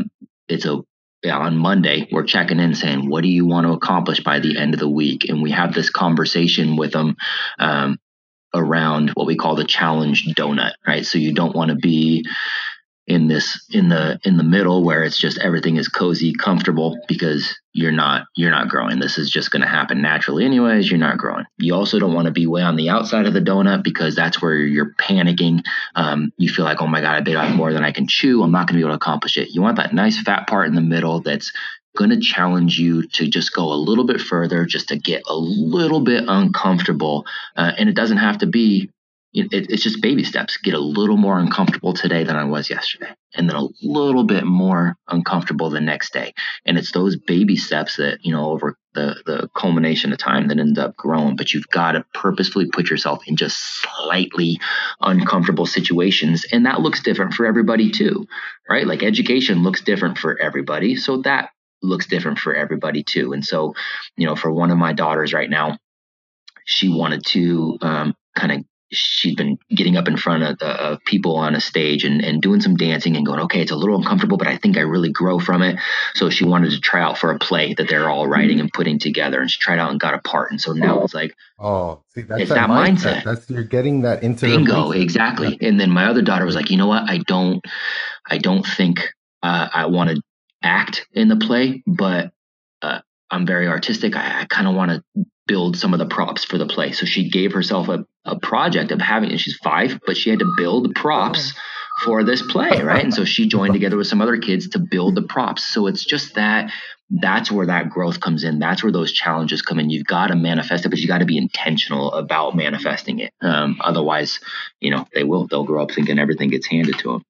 On Monday we're checking in saying, what do you want to accomplish by the end of the week? And we have this conversation with them around what we call the challenge donut, right? So you don't want to be in the middle where it's just everything is cozy, comfortable, because you're not growing. This is just going to happen naturally anyways. You're not growing. You also don't want to be way on the outside of the donut, because that's where you're panicking. You feel like, oh my God, I bit off more than I can chew. I'm not going to be able to accomplish it. You want that nice fat part in the middle that's going to challenge you to just go a little bit further, just to get a little bit uncomfortable. And it doesn't have to be, it's just baby steps. Get a little more uncomfortable today than I was yesterday, and then a little bit more uncomfortable the next day. And it's those baby steps that, you know, over the culmination of time that end up growing. But you've got to purposefully put yourself in just slightly uncomfortable situations. And that looks different for everybody too, right? Like education looks different for everybody. So that looks different for everybody too. And so, you know, for one of my daughters right now, she wanted to she'd been getting up in front of people on a stage and doing some dancing and going, okay, it's a little uncomfortable, but I think I really grow from it. So she wanted to try out for a play that they're all writing and putting together, and she tried out and got a part. And so now it's like, that's that mindset. That's, you're getting that into bingo, exactly. Yeah. And then my other daughter was like, you know what? I don't think I want to act in the play, but I'm very artistic. I kind of want to build some of the props for the play. So she gave herself a project of having, and she's 5, but she had to build props for this play, right? And so she joined together with some other kids to build the props. So it's just that's where that growth comes in. That's where those challenges come in. You've got to manifest it, but you got to be intentional about manifesting it. Otherwise, you know, they'll grow up thinking everything gets handed to them.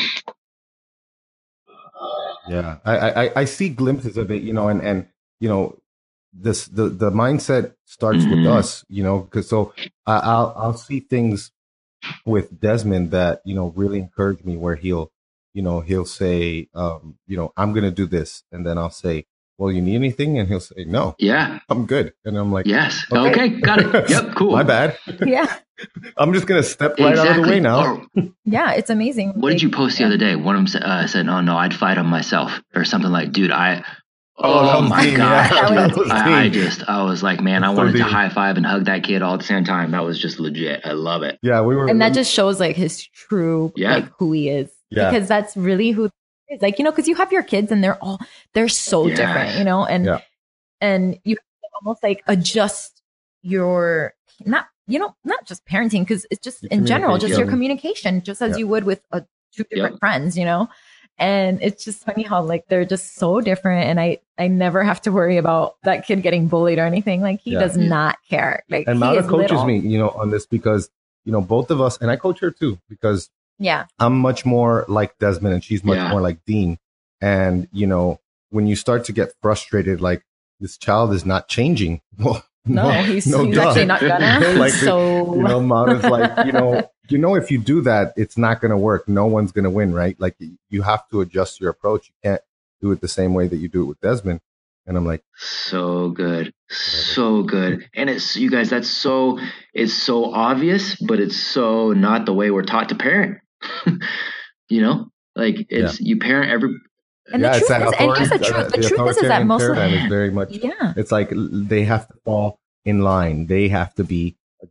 Yeah. I see glimpses of it, you know, and you know, the mindset starts with us, you know, because so I'll see things with Desmond that, you know, really encourage me, where he'll say, you know, I'm going to do this. And then I'll say, well, you need anything? And he'll say, no, I'm good. And I'm like, yes. Okay. Got it. Yep. Cool. My bad. Yeah. I'm just going to step right out of the way now. Yeah. It's amazing. What did you post the other day? One of them said, oh no, I'd fight on myself, or something like, dude, oh my God. I was like, man, I wanted to high five and hug that kid all at the same time. That was just legit. I love it. Yeah. And that just shows like his true, like who he is, because that's really who he is. Like, you know, cause you have your kids and they're so different, you know, and you almost like adjust your, not just parenting, cause it's just in general, just your communication, just as you would with 2 different friends, you know. And it's just funny how like they're just so different, and I never have to worry about that kid getting bullied or anything. Like he does not care. Like, and Mauda coaches me, you know, on this, because, you know, both of us, and I coach her too, because I'm much more like Desmond and she's much more like Dean. And, you know, when you start to get frustrated, like this child is not changing. Well, he's actually not gonna. Like, so, you know, Mauda's like, you know, if you do that, it's not going to work. No one's going to win, right? Like you have to adjust your approach. You can't do it the same way that you do it with Desmond. And I'm like, so good. So good. And it's, you guys, it's so obvious, but it's so not the way we're taught to parent. You know, like it's, you parent every. And the truth is that most of them is very much, it's like they have to fall in line. They have to be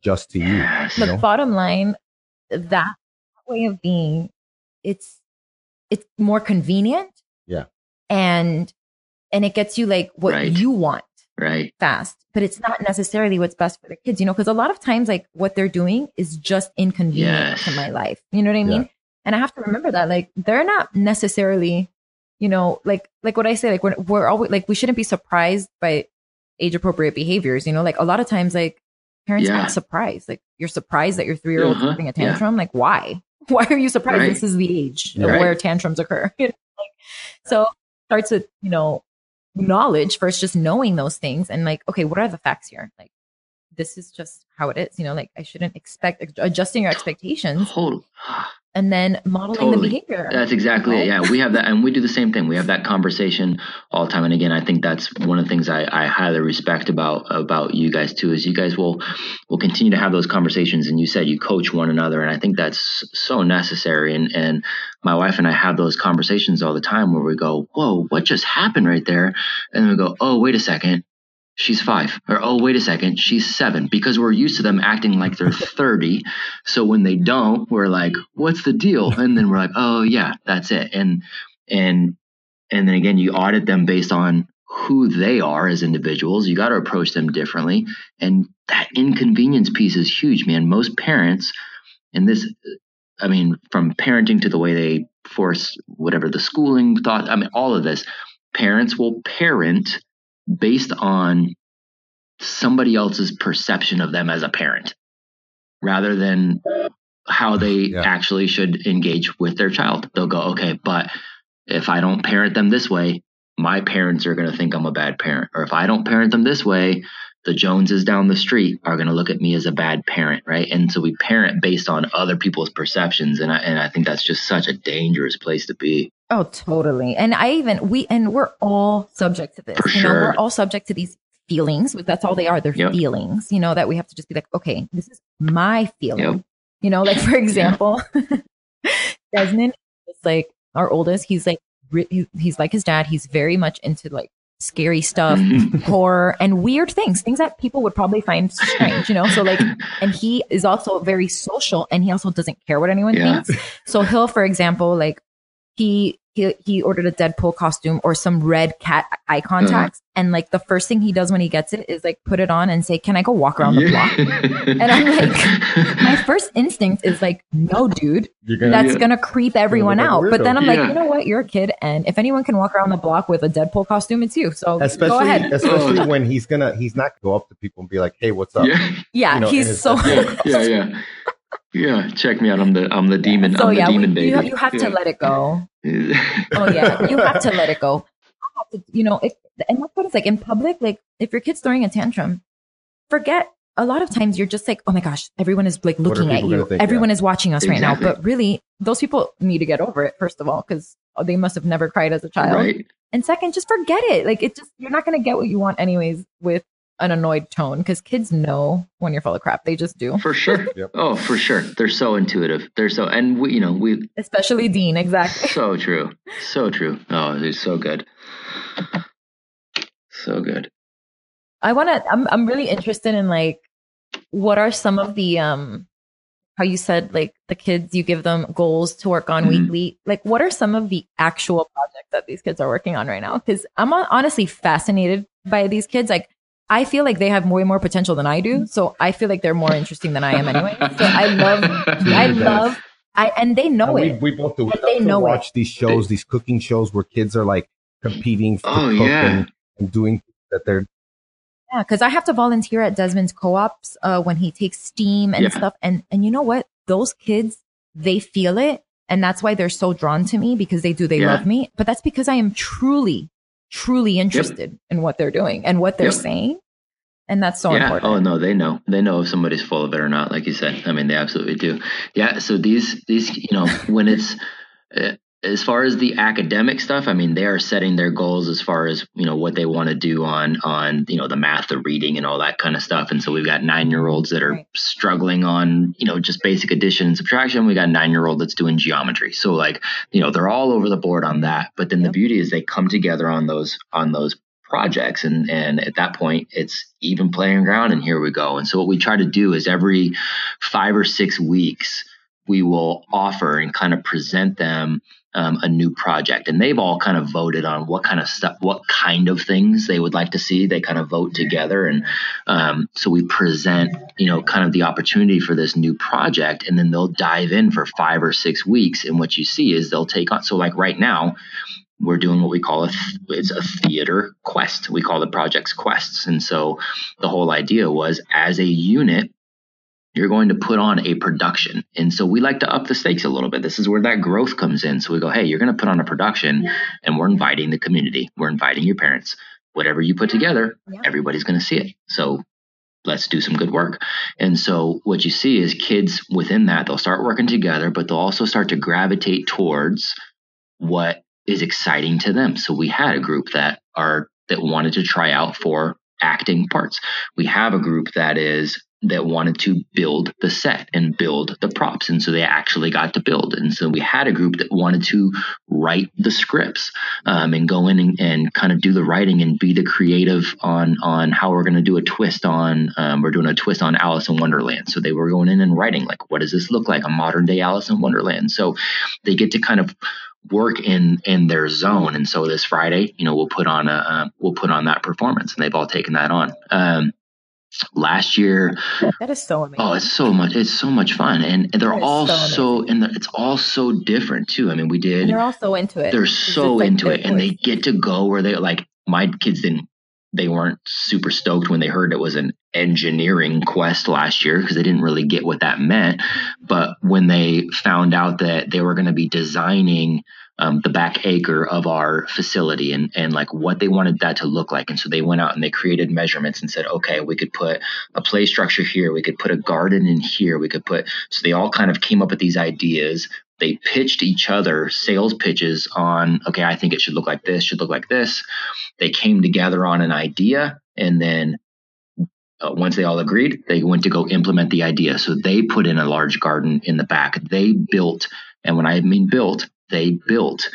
adjust to you. Yes. Look, bottom line, that way of being, it's more convenient. Yeah. And it gets you like what Right. you want. Right. Fast, but it's not necessarily what's best for the kids, because a lot of times like what they're doing is just inconvenient to my life. You know what I mean? Yeah. And I have to remember that like they're not necessarily, like what I say, like we're always like, we shouldn't be surprised by age appropriate behaviors, like a lot of times like parents act surprised, like you're surprised that your 3-year-old is having a tantrum. Like why are you surprised? Right. This is the age Right. where tantrums occur. So starts with, knowledge first, just knowing those things and like, okay, what are the facts here? Like, this is just how it is, like I shouldn't expect adjusting your expectations and then modeling the behavior. That's exactly it. Yeah. We have that. And we do the same thing. We have that conversation all the time. And again, I think that's one of the things I highly respect about you guys too, is you guys will continue to have those conversations. And you said you coach one another. And I think that's so necessary. And my wife and I have those conversations all the time where we go, whoa, what just happened right there? And then we go, oh, wait a second. She's 5, or, oh, wait a second, she's 7, because we're used to them acting like they're 30. So when they don't, we're like, what's the deal? And then we're like, oh yeah, that's it. And then again, you audit them based on who they are as individuals. You got to approach them differently. And that inconvenience piece is huge, man. Most parents, and this, I mean, from parenting to the way they force whatever the schooling thought, I mean, all of this, parents will parent based on somebody else's perception of them as a parent rather than how they actually should engage with their child. They'll go, okay, but if I don't parent them this way, my parents are going to think I'm a bad parent. Or if I don't parent them this way, the Joneses down the street are going to look at me as a bad parent, right? And so we parent based on other people's perceptions. And I think that's just such a dangerous place to be. Oh, totally. And we're all subject to this. For sure. We're all subject to these feelings. That's all they are. They're feelings, that we have to just be like, okay, this is my feeling. Like for example, Desmond is like our oldest. He's like, he's like his dad. He's very much into like scary stuff, horror and weird things that people would probably find strange, So like, and he is also very social and he also doesn't care what anyone thinks. So he'll, for example, like, he ordered a Deadpool costume or some red cat eye contacts. And like the first thing he does when he gets it is like put it on and say, can I go walk around the block? And I'm like, my first instinct is like, no, dude, that's going to creep everyone out. But then I'm like, you know what? You're a kid. And if anyone can walk around the block with a Deadpool costume, it's you. So go ahead. Especially when he's not going to go up to people and be like, hey, what's up? He's so. Yeah, check me out. I'm the demon. So I'm the demon baby. You have to let it go. You have to let it go. And that's what it's like in public. Like if your kid's throwing a tantrum, forget. A lot of times you're just like, oh my gosh, everyone is like looking at you. Everyone is watching us right now. But really, those people need to get over it. First of all, because they must have never cried as a child. Right. And second, just forget it. Like you're not going to get what you want anyways with an annoyed tone, because kids know when you're full of crap. They just do. For sure. Oh, for sure. They're so intuitive. And we especially Dean. Exactly. So true. So true. Oh, they're so good. So good. I'm really interested in like, what are some of the, how you said, like the kids, you give them goals to work on weekly. Like what are some of the actual projects that these kids are working on right now? Because I'm honestly fascinated by these kids. Like, I feel like they have way more potential than I do. So I feel like they're more interesting than I am anyway. So and they know it. We both do. They know watch these shows, these cooking shows where kids are like competing to cook and doing that they're. Yeah, because I have to volunteer at Desmond's co-ops when he takes STEAM and stuff. And you know what? Those kids, they feel it. And that's why they're so drawn to me, because they love me. But that's because I am truly interested in what they're doing and what they're saying. And that's so important. Oh no, they know if somebody's full of it or not. Like you said, I mean, they absolutely do. Yeah. So these, when it's, as far as the academic stuff, I mean, they are setting their goals as far as, what they want to do on, the math, the reading and all that kind of stuff. And so we've got 9-year-olds that are struggling on, just basic addition and subtraction. We got a 9-year-old that's doing geometry. So like, they're all over the board on that. But then the beauty is they come together on those projects. And at that point, it's even playing ground, and here we go. And so what we try to do is every 5 or 6 weeks, we will offer and kind of present them a new project. And they've all kind of voted on what kind of stuff, what kind of things they would like to see. They kind of vote together. And so we present, kind of the opportunity for this new project, and then they'll dive in for 5 or 6 weeks. And what you see is they'll take on. So like right now, we're doing what we call it's a theater quest. We call the projects quests. And so the whole idea was, as a unit, you're going to put on a production. And so we like to up the stakes a little bit. This is where that growth comes in. So we go, hey, you're going to put on a production, and we're inviting the community. We're inviting your parents. Whatever you put together, everybody's going to see it. So let's do some good work. And so what you see is kids within that, they'll start working together, but they'll also start to gravitate towards what is exciting to them. So we had a group that wanted to try out for acting parts. We have a group that wanted to build the set and build the props. And so they actually got to build. And so we had a group that wanted to write the scripts and go in and kind of do the writing and be the creative on how we're going to do a twist on, we're doing a twist on Alice in Wonderland. So they were going in and writing, like, what does this look like? A modern day Alice in Wonderland. So they get to kind of work in their zone. And so this Friday, we'll put on that performance, and they've all taken that on. Last year, that is so amazing. Oh, it's so much fun, and they're all it's all so different too. I mean, and they're all so into it. They're so into it, and they get to go where they like. My kids they weren't super stoked when they heard it was an engineering quest last year, because they didn't really get what that meant. But when they found out that they were going to be designing the back acre of our facility and like what they wanted that to look like. And so they went out and they created measurements and said, okay, we could put a play structure here. We could put a garden in here. So they all kind of came up with these ideas. They pitched each other sales pitches on, okay, I think it should look like this, should look like this. They came together on an idea, and then once they all agreed, they went to go implement the idea. So they put in a large garden in the back. They built, and when I mean built, they built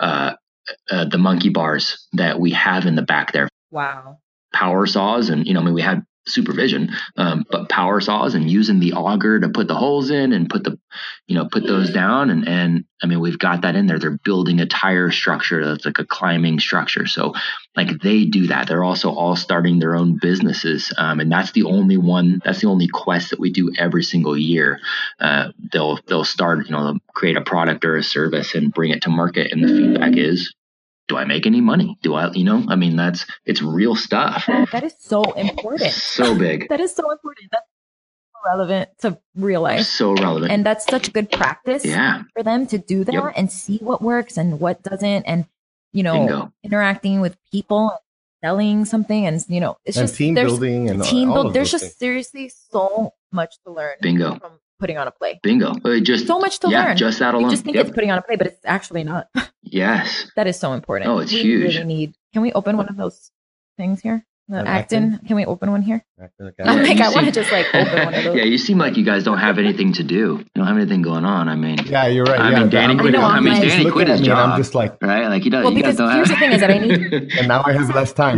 the monkey bars that we have in the back there. Wow. Power saws, and we had supervision, but power saws, and using the auger to put the holes in and put those down. And I mean, we've got that in there. They're building a tire structure that's like a climbing structure. So like they do that. They're also all starting their own businesses. And that's the only quest that we do every single year. They'll start, they'll create a product or a service and bring it to market. And the feedback is, do I make any money? Do I, it's real stuff. That is so important. So big. That is so important. That's so relevant to real life. So relevant. And that's such good practice for them to do that and see what works and what doesn't. And, Bingo. Interacting with people, selling something, and, it's just team building and team all build. of There's those just seriously so much to learn. Bingo. From putting on a play. Bingo. Just so much to learn. Just that alone. You just think it's putting on a play, but it's actually not. Yes. That is so important. Oh, it's huge. Really can we open one of those things here? The Acton? Can we open one here? I want to just open one of those. Yeah, you seem like you guys don't have anything to do. You don't have anything going on. I mean, yeah, you're right. I mean, Danny quit his job. I'm just like, right? Like he does. Well, because here's the thing is that I need, and now I have less time.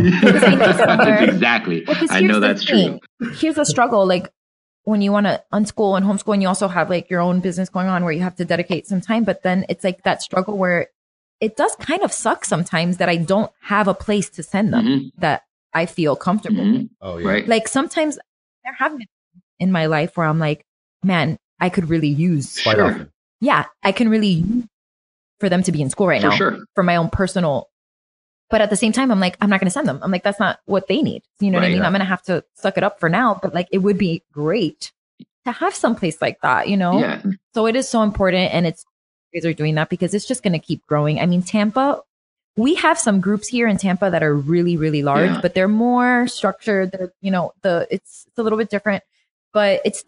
Exactly. I know that's true. Here's the struggle. Like when you want to unschool and homeschool, and you also have like your own business going on where you have to dedicate some time, but then it's like that struggle where it does kind of suck sometimes that I don't have a place to send them that I feel comfortable. Mm-hmm. Oh, yeah. Right. Like sometimes there have been in my life where I'm like, man, I could really use. Quite often. Yeah, I can really use for them to be in school right now. For my own personal. But at the same time, I'm like, I'm not going to send them. I'm like, that's not what they need. You know what I mean? I'm going to have to suck it up for now. But like, it would be great to have some place like that, Yeah. So it is so important. And you guys are doing that because it's just going to keep growing. I mean, Tampa, we have some groups here in Tampa that are really, really large, but they're more structured. They're, it's a little bit different, but it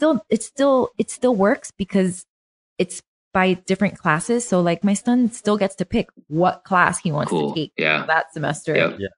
still works because it's by different classes. So like my son still gets to pick what class he wants to take that semester.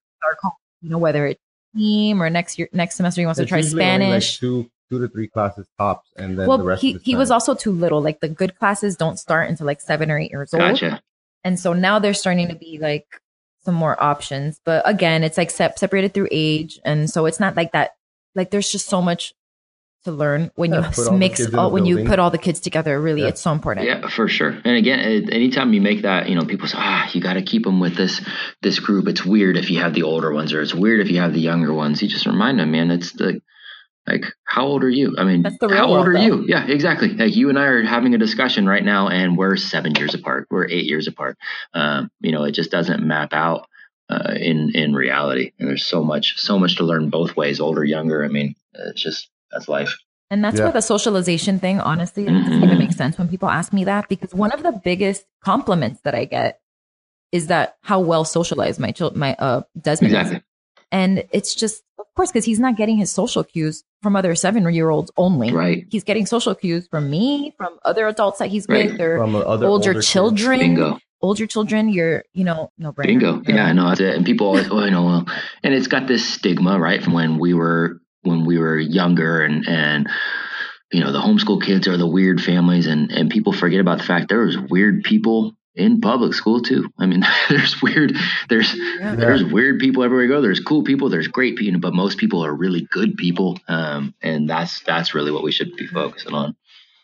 Or, whether it's team or next semester he wants to try Spanish. Like two to three classes tops, and then the rest. He was also too little. Like the good classes don't start until like 7 or 8 years old. Gotcha. And so now they're starting to be like some more options. But again, it's like separated through age. And so it's not like that. Like there's just so much to learn when you when you put all the kids together. Really, it's so important. Yeah, for sure. And again, anytime you make that, people say, you got to keep them with this group. It's weird if you have the older ones, or it's weird if you have the younger ones. You just remind them, man, it's like, how old are you? I mean, how old are you? Yeah, exactly. Like you and I are having a discussion right now, and we're 7 years apart. We're 8 years apart. It just doesn't map out in reality. And there's so much to learn both ways, older, younger. I mean, that's life. And that's where the socialization thing, honestly, it doesn't even make sense when people ask me that, because one of the biggest compliments that I get is that how well socialized my Desmond is. And it's just, of course, because he's not getting his social cues from other 7-year-olds only. Right. He's getting social cues from me, from other adults that he's with, or from older children. Bingo. Older children, you're, no brainer. Bingo. Yeah, no, that's it. And people always, and it's got this stigma, right, from when we were younger, and the homeschool kids are the weird families, and people forget about the fact there's weird people in public school too. I mean, there's weird people everywhere you go. There's cool people, there's great people, but most people are really good people. And that's really what we should be focusing on.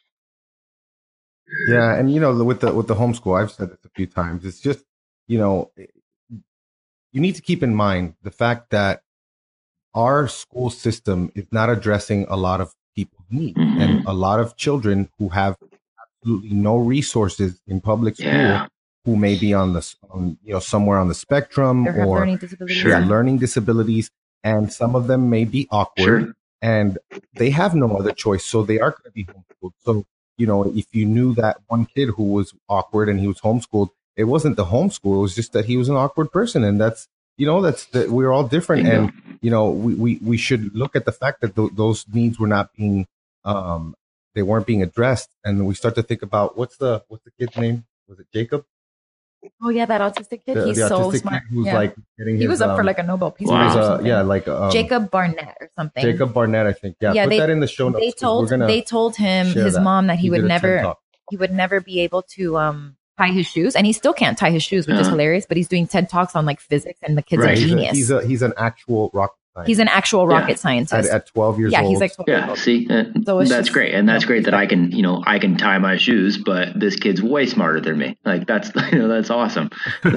Yeah. And with the homeschool, I've said this a few times, it's just, you need to keep in mind the fact that our school system is not addressing a lot of people's needs, and a lot of children who have absolutely no resources in public school, who may be somewhere on the spectrum, or learning disabilities, and some of them may be awkward, and they have no other choice, so they are going to be homeschooled. So if you knew that one kid who was awkward and he was homeschooled, it wasn't the homeschool, it was just that he was an awkward person, and that's we're all different. Bingo. And we should look at the fact that those needs were not being they weren't being addressed, and we start to think about what's the kid's name? Was it Jacob? Oh yeah, that autistic kid. He's so smart. Who's like getting he was up for like a Nobel Peace Prize. Jacob Barnett or something. Jacob Barnett, I think. Yeah, put that in the show notes. They told him, his mom, that he would never be able to tie his shoes, and he still can't tie his shoes, which is hilarious. But he's doing TED Talks on like physics, and the kid's a genius. He's an actual rocket scientist. He's an actual rocket scientist at 12 years old. Yeah, he's like 12 years old. See, so that's great, and that's great that I can tie my shoes, but this kid's way smarter than me. Like that's that's awesome.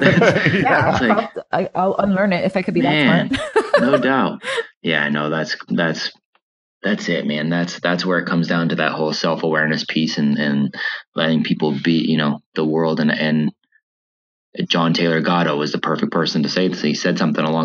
I'll unlearn it if I could be that smart. No doubt. Yeah, I know that's it, man. That's where it comes down to that whole self-awareness piece, and letting people be, the world. And John Taylor Gatto was the perfect person to say this. He said something along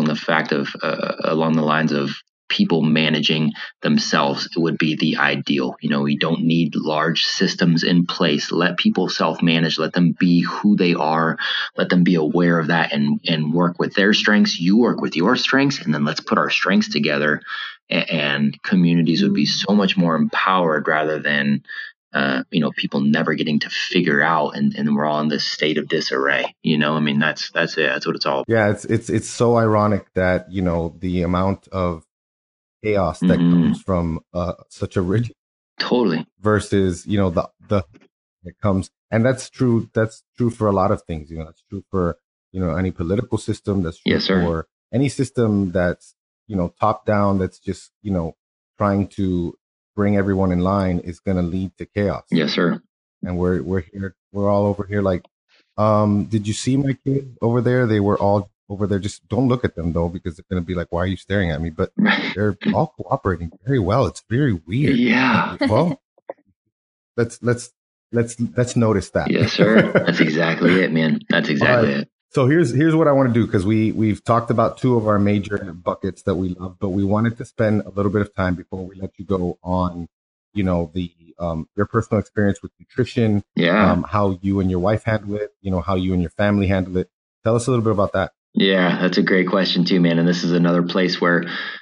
the lines of people managing themselves would be the ideal. We don't need large systems in place. Let people self-manage. Let them be who they are. Let them be aware of that and work with their strengths. You work with your strengths, and then let's put our strengths together. And communities would be so much more empowered, rather than people never getting to figure out, and we're all in this state of disarray. I mean, that's it. That's what it's all about. Yeah, it's so ironic that the amount of chaos that comes from such a rich versus the that comes, and that's true for a lot of things. That's true for any political system. That's true for any system that's top down, that's just trying to bring everyone in line, is going to lead to chaos. Yes, sir. And we're here, we're all over here like, did you see my kid over there? They were all over there. Just don't look at them though, because they're going to be like, why are you staring at me? But they're all cooperating very well. It's very weird. Yeah. Well, let's notice that. Yes, sir. That's exactly it, man. That's exactly it. So here's what I want to do, because we've talked about two of our major buckets that we love, but we wanted to spend a little bit of time before we let you go on, the your personal experience with nutrition, how you and your wife handle it, how you and your family handle it. Tell us a little bit about that. Yeah, that's a great question too, man. And this is another place where,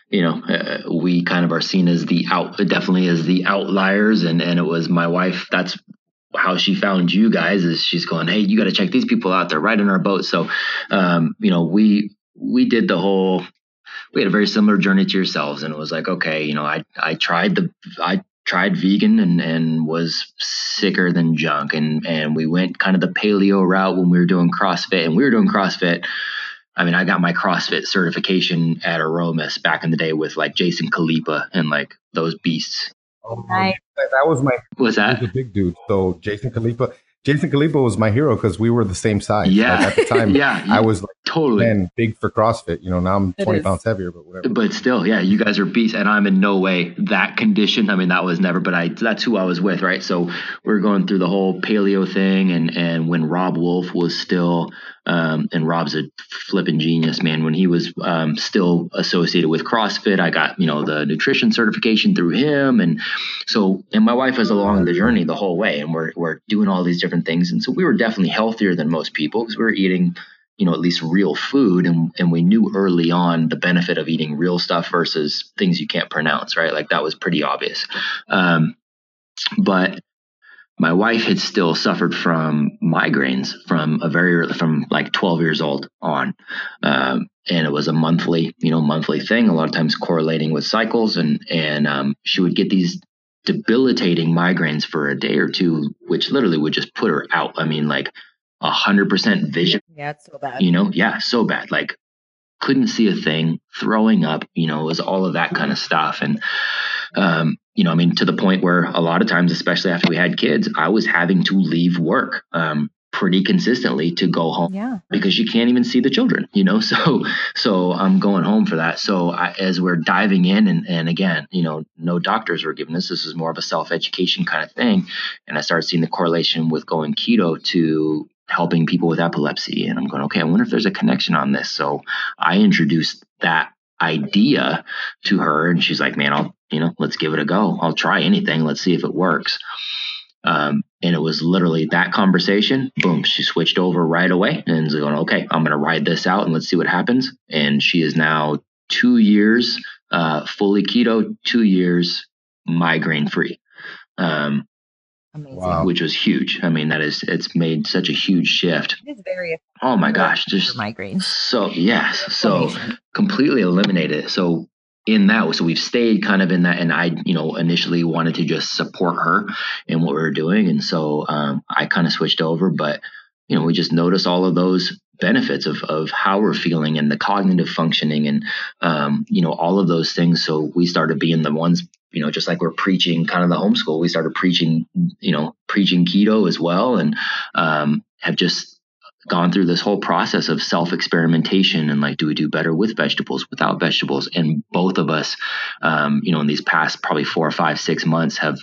we kind of are seen as definitely as the outliers, and it was my wife. That's how she found you guys, is she's going, hey, you got to check these people out. They're right in our boat. So, we did we had a very similar journey to yourselves, and it was like, okay, I tried vegan and was sicker than junk. And we went kind of the paleo route when we were doing CrossFit, and we were doing CrossFit I mean, I got my CrossFit certification at Aromas back in the day with like Jason Khalipa and like those beasts. Oh, nice. That was my. What's that? He was a big dude. So Jason Khalipa was my hero because we were the same size. Yeah. Like at the time, I was like totally big for CrossFit. You know, now I'm 20 pounds heavier, but whatever. But still, yeah, you guys are beasts, and I'm in no way that condition. I mean, that was never, but that's who I was with, right? So we're going through the whole paleo thing, and when Rob Wolf was still, and Rob's a flipping genius, man. When he was still associated with CrossFit, I got the nutrition certification through him, and my wife was along the journey the whole way, and we're doing all these different things, and so we were definitely healthier than most people because we were eating at least real food. And we knew early on the benefit of eating real stuff versus things you can't pronounce, right? Like that was pretty obvious. But my wife had still suffered from migraines from like 12 years old on. And it was a monthly thing, a lot of times correlating with cycles. And she would get these debilitating migraines for a day or two, which literally would just put her out. I mean, like 100% vision. Yeah, it's so bad. So bad. Like couldn't see a thing, throwing up, it was all of that kind of stuff. And, I mean, to the point where a lot of times, especially after we had kids, I was having to leave work, pretty consistently to go home because you can't even see the children, so I'm going home for that. So as we're diving in and again, no doctors were giving this is more of a self-education kind of thing. And I started seeing the correlation with going keto to helping people with epilepsy. And I'm going, okay, I wonder if there's a connection on this. So I introduced that idea to her and she's like, man, let's give it a go. I'll try anything. Let's see if it works. And it was literally that conversation. Boom. She switched over right away and is going, okay, I'm going to ride this out and let's see what happens. And she is now 2 years, fully keto, 2 years migraine free. Amazing. Wow. Which was huge. I mean, it's made such a huge shift. It is very. Oh my gosh. Just migraines. So yes. So completely eliminated it. So in that, so we've stayed kind of in that, and I, initially wanted to just support her in what we were doing. And so, I kind of switched over, but, we just noticed all of those benefits of how we're feeling and the cognitive functioning and, all of those things. So we started being the ones, just like we're preaching kind of the homeschool, we started preaching keto as well. And, have just gone through this whole process of self-experimentation and like, do we do better with vegetables, without vegetables? And both of us, in these past probably 4 or 5, 6 months have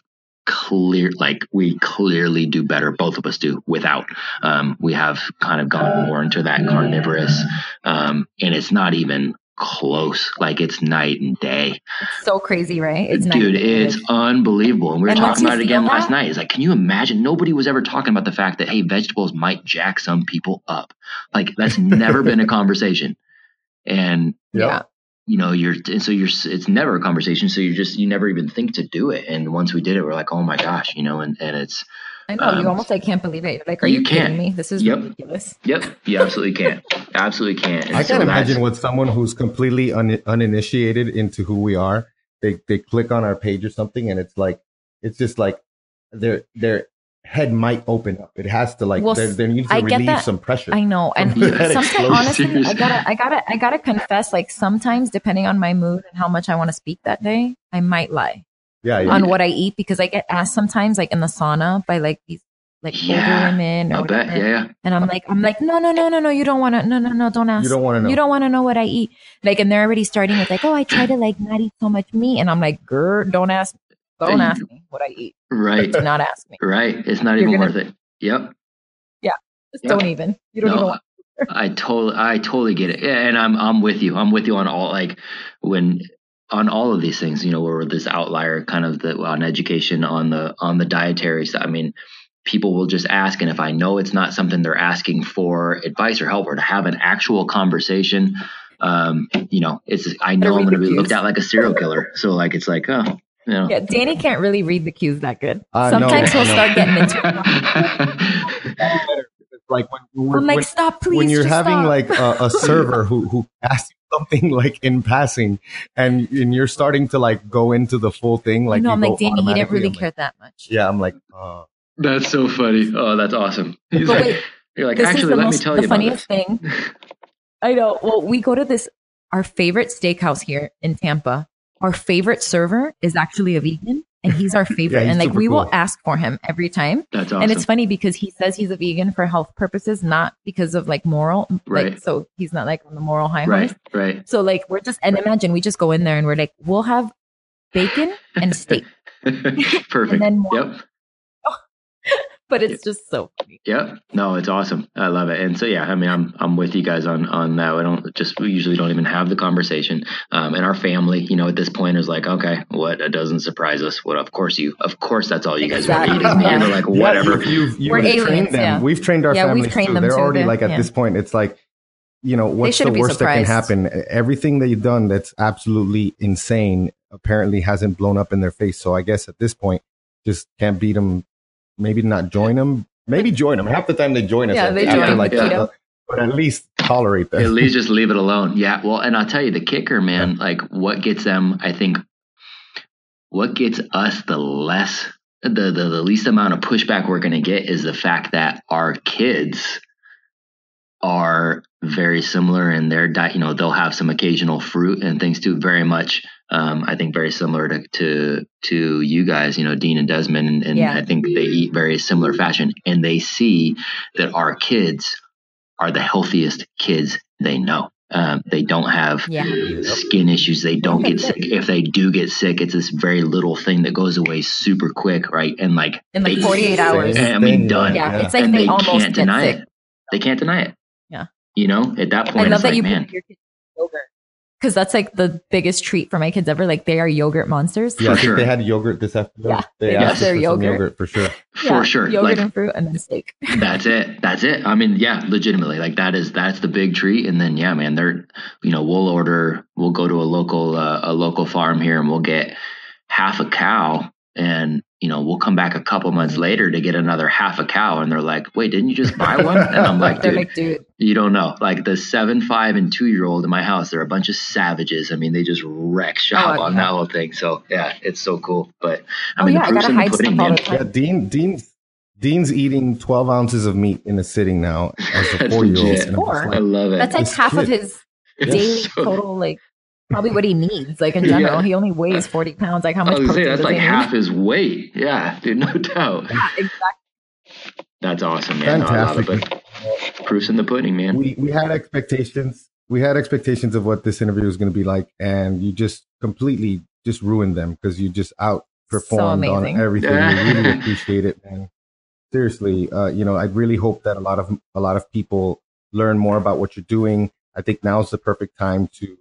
we clearly do better. Both of us do without. We have kind of gone more into that carnivorous, and it's not even close. Like it's night and day. It's so crazy, right? It's unbelievable. And we were talking about it again last night. It's like, can you imagine? Nobody was ever talking about the fact that, hey, vegetables might jack some people up. Like that's never been a conversation. And it's never a conversation. So you never even think to do it. And once we did it, we're like, oh my gosh, and it's, I know you almost like can't believe it. Like, are you kidding me? This is ridiculous. Yep. You absolutely can't. Absolutely can't. And I can't imagine with someone who's completely uninitiated into who we are. They click on our page or something, and it's just like their head might open up. It has to there needs to relieve some pressure. I know, and sometimes honestly, I gotta confess. Like sometimes, depending on my mood and how much I want to speak that day, I might lie. On what I eat, because I get asked sometimes, like in the sauna, by like these older women. I'll bet. Yeah. And I'm like, no, you don't want to, no, don't ask. You don't want to know. You don't want to know what I eat. Like, and they're already starting with like, oh, I try to like not eat so much meat, and I'm like, girl, don't ask me what I eat. Right. Do not ask me. Right. It's not even worth it. Yep. Yeah. Just don't even. You don't even want. I totally get it. Yeah, and I'm with you. I'm with you on all on all of these things, where this outlier kind of on education, on the dietary stuff. I mean, people will just ask. And if I know it's not something they're asking for advice or help or to have an actual conversation, I know I'm going to be looked at like a serial killer. So like, it's like, oh, Yeah, Danny can't really read the cues that good. Sometimes he'll start getting into it. Like I'm like, stop, please. When you're having like a server who asks you something like in passing, and you're starting to like go into the full thing. Like, I'm like, Danny, he didn't really care that much. Yeah, I'm like, that's so funny. Oh, that's awesome. You're like, actually, let me tell you about this. The funniest thing. I know. Well, we go to our favorite steakhouse here in Tampa. Our favorite server is actually a vegan, and he's our favorite. And like, we will ask for him every time. That's awesome. And it's funny because he says he's a vegan for health purposes, not because of like moral. Right. Like, so he's not like on the moral high horse. Right. So like, and imagine we just go in there and we're like, we'll have bacon and steak. Perfect. And then more. Yep. But it's just so funny. Yep. No, it's awesome. I love it. And so, yeah, I mean, I'm with you guys on that. We usually don't even have the conversation. And our family, you know, at this point is like, okay, what? It doesn't surprise us. What? Of course that's all you guys want to eat is meat. And they're like, whatever. We've trained them. Yeah. We've trained our families too. They're already like at this point, it's like, you know, what's the worst that can happen? Everything that you've done that's absolutely insane apparently hasn't blown up in their face. So I guess at this point, just can't beat them. Maybe not join them. Maybe join them. Half the time they join us. Yeah, they join. Like that, but at least tolerate them. At least just leave it alone. Yeah. Well, and I'll tell you the kicker, man. Like what gets them, I think, what gets us the least amount of pushback we're going to get is the fact that our kids are very similar in their diet. You know, they'll have some occasional fruit and things too. Very much. I think very similar to you guys, you know, Dean and Desmond, and I think they eat very similar fashion, and they see that our kids are the healthiest kids they know. They don't have skin issues. They don't get sick. If they do get sick, it's this very little thing that goes away super quick, right? And like in like 48 hours. I mean, done. Yeah, it's like they almost can't deny it. They can't deny it. Yeah, you know, at that point, I love it's that like, you man. put your kids yogurt. Because that's like the biggest treat for my kids ever. Like they are yogurt monsters. Yeah, I think they had yogurt this afternoon. Yeah, they asked for yogurt for sure. For sure. Yogurt and fruit and then steak. That's it. I mean, yeah, legitimately. Like that's the big treat. And then, yeah, man, we'll go to a local farm here and we'll get half a cow, and you know, we'll come back a couple months later to get another half a cow. And they're like, wait, didn't you just buy one? And I'm like, dude, you don't know. Like the 7, 5, and 2-year-old in my house, they're a bunch of savages. I mean, they just wreck shop on that whole thing. So yeah, it's so cool. But I mean, the proof's in the pudding, man. Yeah, Dean's eating 12 ounces of meat in a sitting now as a 4-year-old. I love it. That's like half of his daily total, like, probably what he needs, like in general. He only weighs 40 pounds. Like how much protein that's like he half need? his weight. Yeah, dude, no doubt. Yeah, exactly. That's awesome, man. Fantastic. No, I love it, but proof's in the pudding, man. We had expectations. We had expectations of what this interview was going to be like, and you just completely just ruined them because you just outperformed on everything. We really appreciate it, man. Seriously, you know, I really hope that a lot of people learn more about what you're doing. I think now's the perfect time to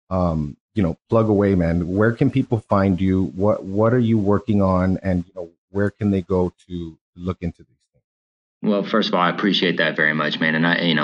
you know, plug away, man. Where can people find you? What are you working on? And, you know, where can they go to look into these things? Well, first of all, I appreciate that very much, man. And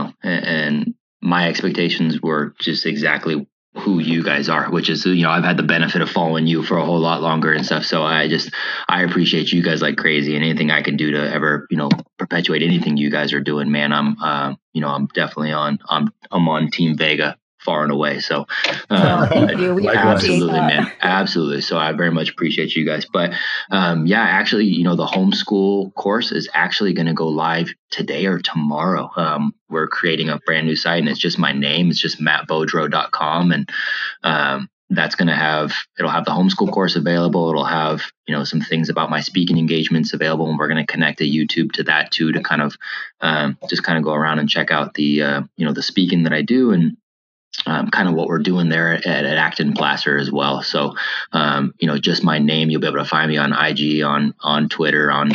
and my expectations were just exactly who you guys are, which is, you know, I've had the benefit of following you for a whole lot longer and stuff. So I appreciate you guys like crazy, and anything I can do to ever, you know, perpetuate anything you guys are doing, man. I'm definitely on Team Vega far and away. So thank you. We absolutely, man. Absolutely. So I very much appreciate you guys. But actually, you know, the homeschool course is actually going to go live today or tomorrow. We're creating a brand new site, and it's just my name. It's just mattbodro.com. And that's going to it'll have the homeschool course available. It'll have, you know, some things about my speaking engagements available, and we're going to connect a YouTube to that too, to kind of just kind of go around and check out the, you know, the speaking that I do, and kind of what we're doing there at Acton Placer as well. So, you know, just my name, you'll be able to find me on IG, on Twitter, on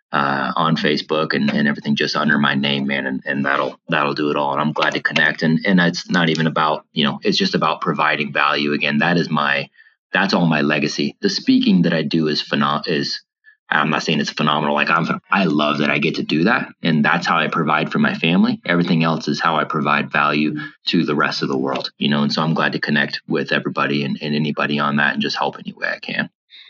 Facebook, and everything just under my name, man. And that'll do it all. And I'm glad to connect. And it's not even about, you know, it's just about providing value. Again, that's all my legacy. The speaking that I do I'm not saying it's phenomenal. Like I love that I get to do that. And that's how I provide for my family. Everything else is how I provide value to the rest of the world, you know? And so I'm glad to connect with everybody and anybody on that, and just help any way I can.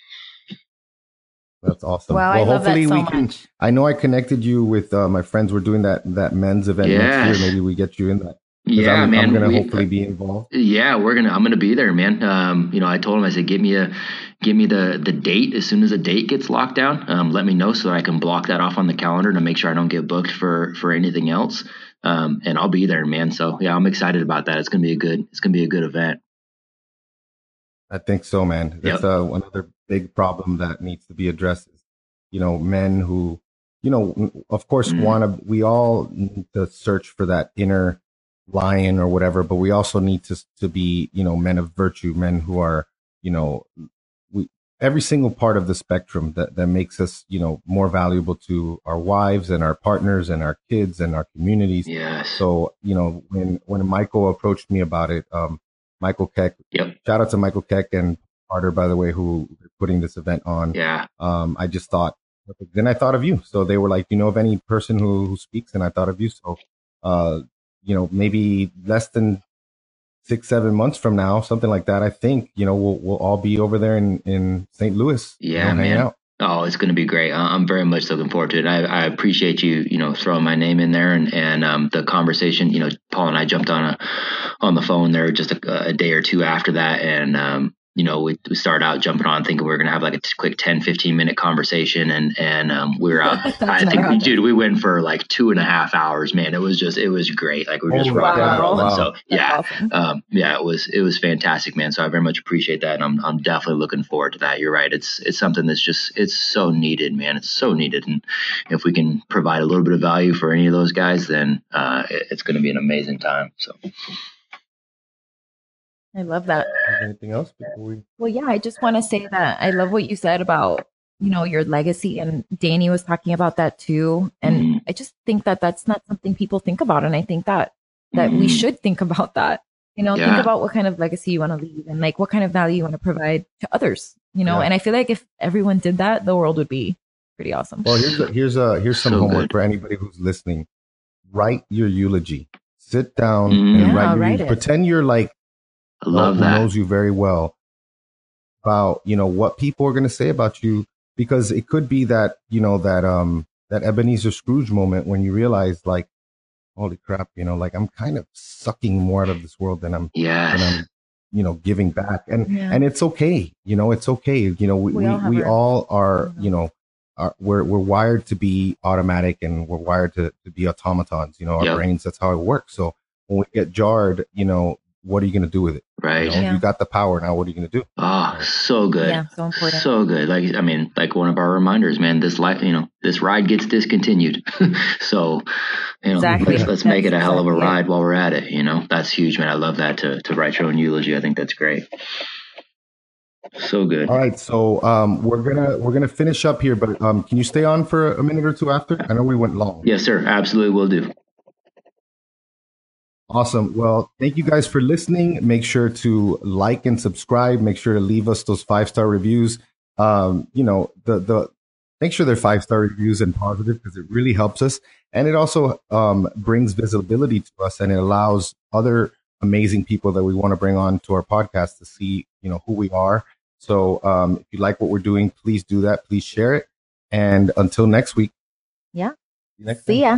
That's awesome. Wow, well, hopefully we can. I know I connected you with my friends. We're doing that men's event next year. Maybe we get you in that. Yeah, man. I'm going to hopefully be involved. Yeah, I'm going to be there, man. You know, I told him, I said, give me the date. As soon as a date gets locked down, let me know so that I can block that off on the calendar to make sure I don't get booked for anything else. And I'll be there, man. So yeah, I'm excited about that. It's gonna be a good event. I think so, man. That's another big problem that needs to be addressed. Is, men who, of course, we all need to search for that inner lion or whatever, but we also need to be, men of virtue, men who are, every single part of the spectrum that makes us, more valuable to our wives and our partners and our kids and our communities. Yes. So, when Michael approached me about it, Michael Keck, shout out to Michael Keck and Carter, by the way, who are putting this event on. Yeah. I just thought, then I thought of you. So they were like, of any person who speaks? And I thought of you. So, maybe less than 6-7 months from now, something like that, I think, we'll all be over there in St. Louis. Yeah, hanging man. out. Oh, it's going to be great. I'm very much looking forward to it. I appreciate you, throwing my name in there and the conversation. Paul and I jumped on the phone there just a day or two after that, and we started out jumping on thinking we were going to have like a quick 10-15 minute conversation. And we were out, I think, we went for like 2.5 hours, man. It was great. Like we were just rocking and rolling. Wow. So yeah, awesome. It was fantastic, man. So I very much appreciate that. And I'm definitely looking forward to that. You're right. It's something that's it's so needed, man. It's so needed. And if we can provide a little bit of value for any of those guys, then it's going to be an amazing time. So. I love that. Anything else before we? Well, yeah, I just want to say that I love what you said about, your legacy, and Danny was talking about that too. And I just think that that's not something people think about. And I think that we should think about that, think about what kind of legacy you want to leave and like what kind of value you want to provide to others, and I feel like if everyone did that, the world would be pretty awesome. Well, here's some homework for anybody who's listening. Write your eulogy. Sit down and write it. Pretend you're like, I love that. Knows you very well about, what people are going to say about you, because it could be that, that Ebenezer Scrooge moment when you realize like, holy crap, like I'm kind of sucking more out of this world than I'm giving back. And it's okay. It's okay. We all are, we're wired to be automatic, and we're wired to be automatons, our brains, that's how it works. So when we get jarred, what are you going to do with it? Right. You got the power. Now, what are you going to do? Oh, so good. Yeah, so important. So good. Like one of our reminders, man, this ride gets discontinued. So, exactly. let's make it a hell of a ride while we're at it. That's huge, man. I love that to write your own eulogy. I think that's great. So good. All right. So, we're going to finish up here, but, can you stay on for a minute or two after? I know we went long. Yes, sir. Absolutely. Will do. Awesome. Well, thank you guys for listening. Make sure to like and subscribe. Make sure to leave us those 5-star reviews. Make sure they're 5-star reviews and positive, because it really helps us. And it also brings visibility to us, and it allows other amazing people that we want to bring on to our podcast to see, who we are. So if you like what we're doing, please do that. Please share it. And until next week. Yeah. See ya.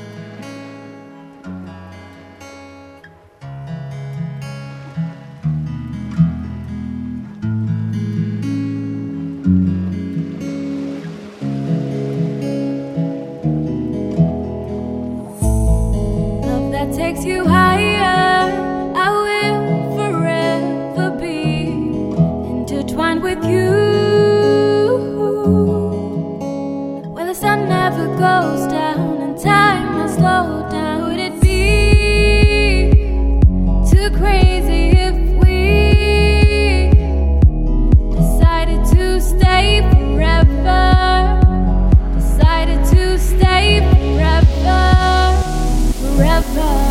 Takes you higher, I will forever be intertwined with you. When the sun never goes down and time has slowed down, would it be too crazy if we decided to stay forever? Decided to stay forever.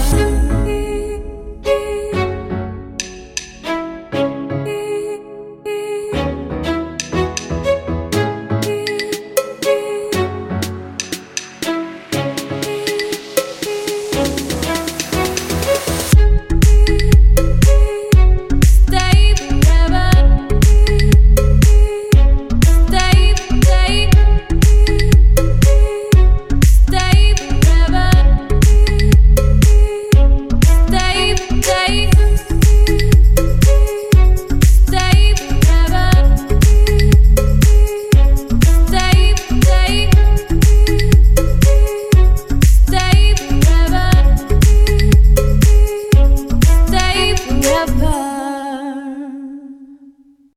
love.